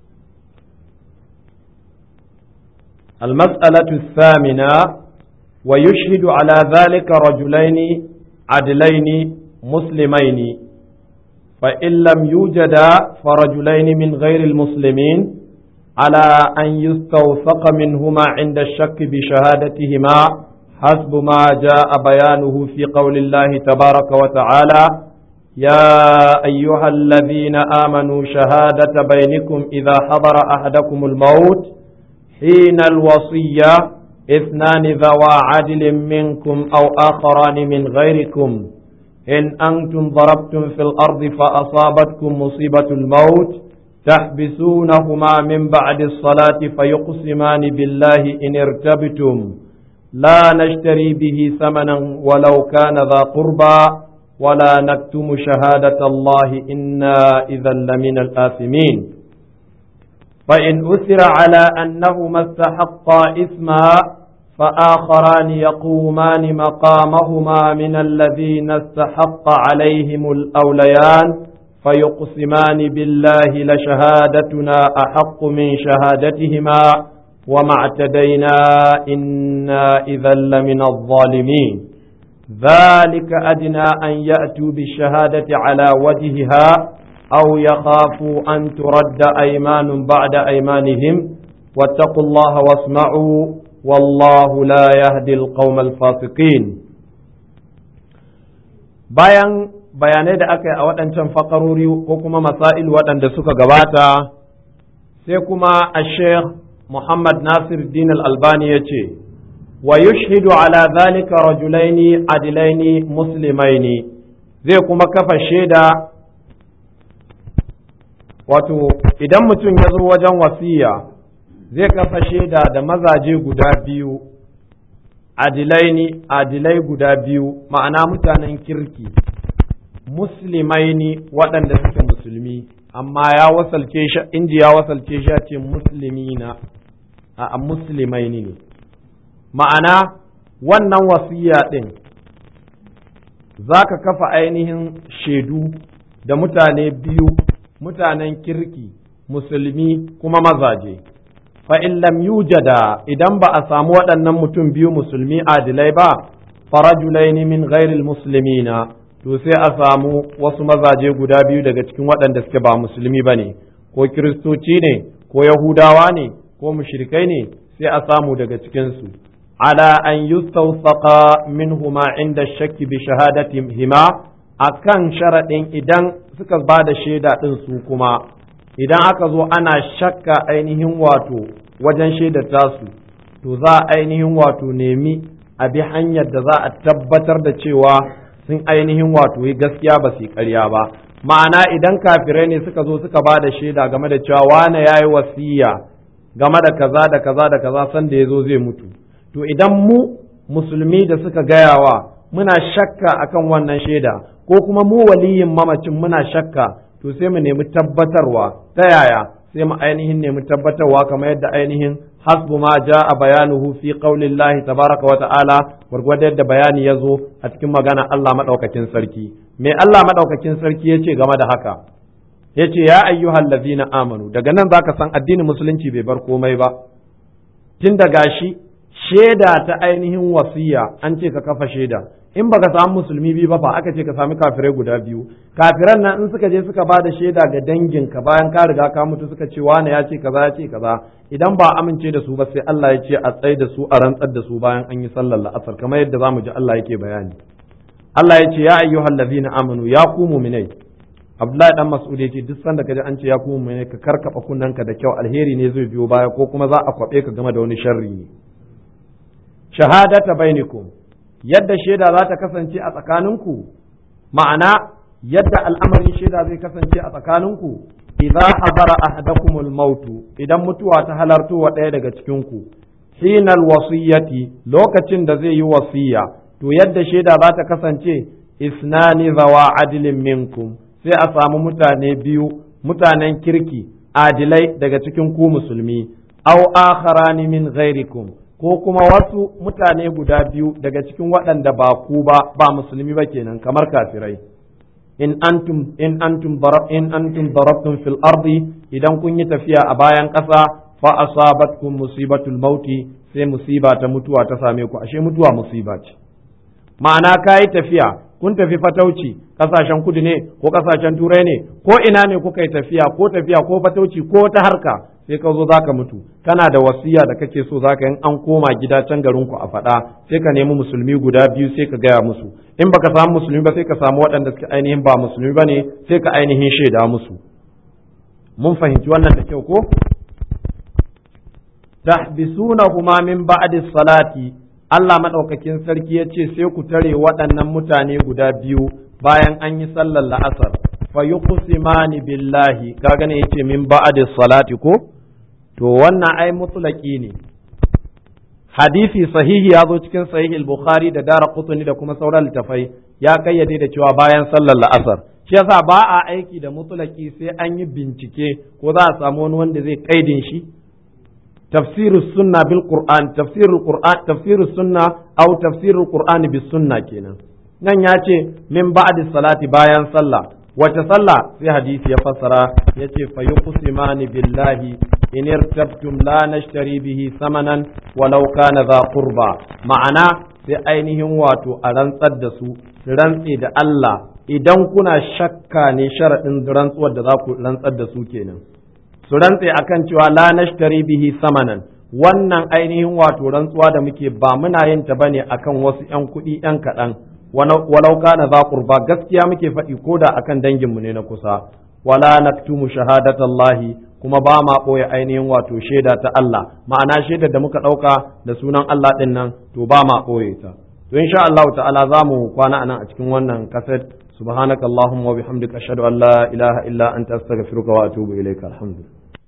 المسألة الثامنة ويشهد على ذلك رجلين عدلين مسلمين فإن لم يوجدا فرجلين من غير المسلمين على أن يستوثق منهما عند الشك بشهادتهما حسب ما جاء بيانه في قول الله تبارك وتعالى يا أيها الذين آمنوا شهادة بينكم إذا حضر أحدكم الموت حين الوصية 2 ذوى عدل منكم أو آخران من غيركم إن أنتم ضربتم في الأرض فأصابتكم مصيبة الموت تحبسونهما من بعد الصلاة فيقسمان بالله إن ارتبتم لا نشتري به ثمنا ولو كان ذا قربى ولا نكتم شهادة الله إنا إذا لمن الآثمين فإن أثر على أنهما استحقا إثما فآخران يقومان مقامهما من الذين استحق عليهم الأوليان فيقسمان بالله لشهادتنا أحق من شهادتهما وما اعتدينا إنا إذا لمن الظالمين ذلك أدنى أن يأتوا بالشهادة على وجهها أو يخافوا أن ترد أيمان بعد أيمانهم واتقوا الله واسمعوا والله لا يهدي القوم الفاسقين bayanai da aka yi a waɗancan fakarori ko kuma masail waɗanda suka gabata sai kuma a Sheikh Muhammad Nasir Din Al-Albani ya ce wa yushhidu ala zalika rajulaini adilaini muslimaini zai kuma kafa shaida wato idan mutum ya zo wajen wasiya zai kafa shaida da mazaje guda biyu adilai guda biyu ma'ana mutanen kirki muslimaini waɗanda suke musulmi amma ya wasalce shi inji ya wasalce shi ce muslimina a muslimaini ne ma'ana wannan wasiya ɗin za ka kafa ainihin shaidu da mutane biyu mutanen kirki musulmi kuma mazaje fa in lam yujada idan ba a samu waɗannan mutum biyu musulmi adilai ba farajulaini min ghairil muslimina to sai a samu wasu mazaje guda biyu daga cikin waɗanda suke ba musulmi bane ko kiristoci ne ko yahudawa ne ko mushrikai ne sai a samu daga cikin su ala an yustawsaqa minhuma inda shakki bi shahadatihima akan sharadin idan suka ba da shaida din su kuma idan aka zo ana shakka ainihin wato wajen shaidar tasu to za a ainihin wato nemi a bi hanyar da za a tabbatar da cewa sun ainihin wato yi gaskiya ba su yi ƙarya ba ma'ana idan kafirai ne suka zo suka ba da shaida game da cewa wane ya yi wasiya game da kaza da kaza da kaza sanda ya zo zai mutu to idan mu musulmi da suka gayawa muna shakka akan wannan shaida ko kuma mu waliyin mamacin muna shakka to sai mu nemi tabbatarwa ta yaya sai mu ainihin nemi tabbatarwa kamar yadda ainihin hasbu ma jaa bayanuhu fi qaulillahi tabaraka wa ta'ala gurgurda yadda bayani ya zo a cikin magana Allah madaukakin sarki me Allah madaukakin sarki yace game da haka yace ya ayyuhal ladzina amanu daga nan zaka san addinin musulunci bai bar komai ba tun da gashi shaida ta ainihin wasiya an ce ka kafa shaida in baka samu musulmi biyu ba fa aka ce ka sami kafirai guda biyu kafiran nan in suka je suka ba da shaida ga danginka bayan ka riga ka mutu suka ce wane ya ce kaza ya ce kaza idan ba amince da su ba sai Allah ya ce a tsai da su a rantsar da su bayan an yi sallar la'asar kamar yadda zamu ji Allah yake bayani Allah ya ce ya ayyuhal ladzina amanu ya ku mu'minai Abdullahi dan Mas'ud yace duk sanda kaje an ce ya ku mu'minai ka karkaba kunnanka da kyau alheri ne zai biyo baya ko kuma za a kwabe ka game da wani sharri ne shahadata bainakum yadda shaida za ta kasance a tsakaninku ma'ana yadda al'amarin shaida zai kasance a tsakaninku idza hadara ahadakumul maut idan mutuwa ta halarto wa ɗaya daga cikinku hinal wasiyyati lokacin da zai yi wasiya to yadda shaida za ta kasance isnani zawa adilin minkum sai a samu mutane biyu mutanen kirki adilai daga cikin ku musulmi aw akharani min ghairikum ko kuma wasu mutane guda biyu daga cikin waɗanda ba ku ba musulmi ba kenan kamar kafirai in antum darabtum fil ardi idan kun yi tafiya a bayan ƙasa fa asabatkum musibatul mauti sai musiba ta mutuwa ta same ku ashe mutuwa musiba ce ma'ana kai tafiya kun tafi fatauci kasashen kudu ne ko kasashen turai ne ko ina ne kuka yi tafiya ko fatauci ko ta harka sai ka zo zaka mutu kana da wasiya da kake so zaka in an koma gida can garin ku a faɗa sai ka nemi musulmi guda biyu sai ka gaya musu in baka samu musulmi ba sai ka samu waɗanda suke ainihin ba musulmi bane sai ka ainihin shaida musu mun fahimci wannan da kyau ko tahbisunahuma min ba'di salati Allah madaukakin sarki ya ce sai ku tare waɗannan mutane guda biyu bayan an yi sallar la'asar fa yuqsimani billahi kaga ne yace min ba'di salati ko to wannan ai mutlaki ne hadisi sahihi ya zo cikin sahih al-bukhari da daraqutni da kuma sauran littafai ya kayyade da cewa bayan sallar la'asar shi yasa ba a aiki da mutlaki sai an yi bincike ko za a samu wani wanda zai kaidin shi tafsirus sunna bil qur'an tafsirus sunna aw tafsirul qur'ani bis sunna kenan nan ya ce min ba'di salati bayan sallah wace sallah sai hadisi ya fassara yace fa yuqsimani billahi in irtabtum la nashtari bihi samanan walau kana za qurba ma'ana sai ainihin wato a rantsar da su rantse da Allah idan kuna shakka ne sharadin rantsuwar da za ku rantsar da su kenan su rantse akan cewa la nashtari bihi samanan wannan ainihin wato rantsuwa da muke ba muna yin ta bane akan wasu ƴan kuɗi ƴan kaɗan walau kana za qurba gaskiya muke faɗi ko da akan danginmu ne na kusa wala naktumu shahadatallahi kuma ba ma ɓoye ainihin wato shaida ta Allah ma'ana shaidar da muka ɗauka da sunan Allah ɗin nan to ba ma ɓoye ta to insha Allah ta'ala za mu kwana anan a cikin wannan kaset subhanakallahumma wa bihamdika ashhadu an la ilaha illa anta astaghfiruka wa atubu ilayka alhamdulillah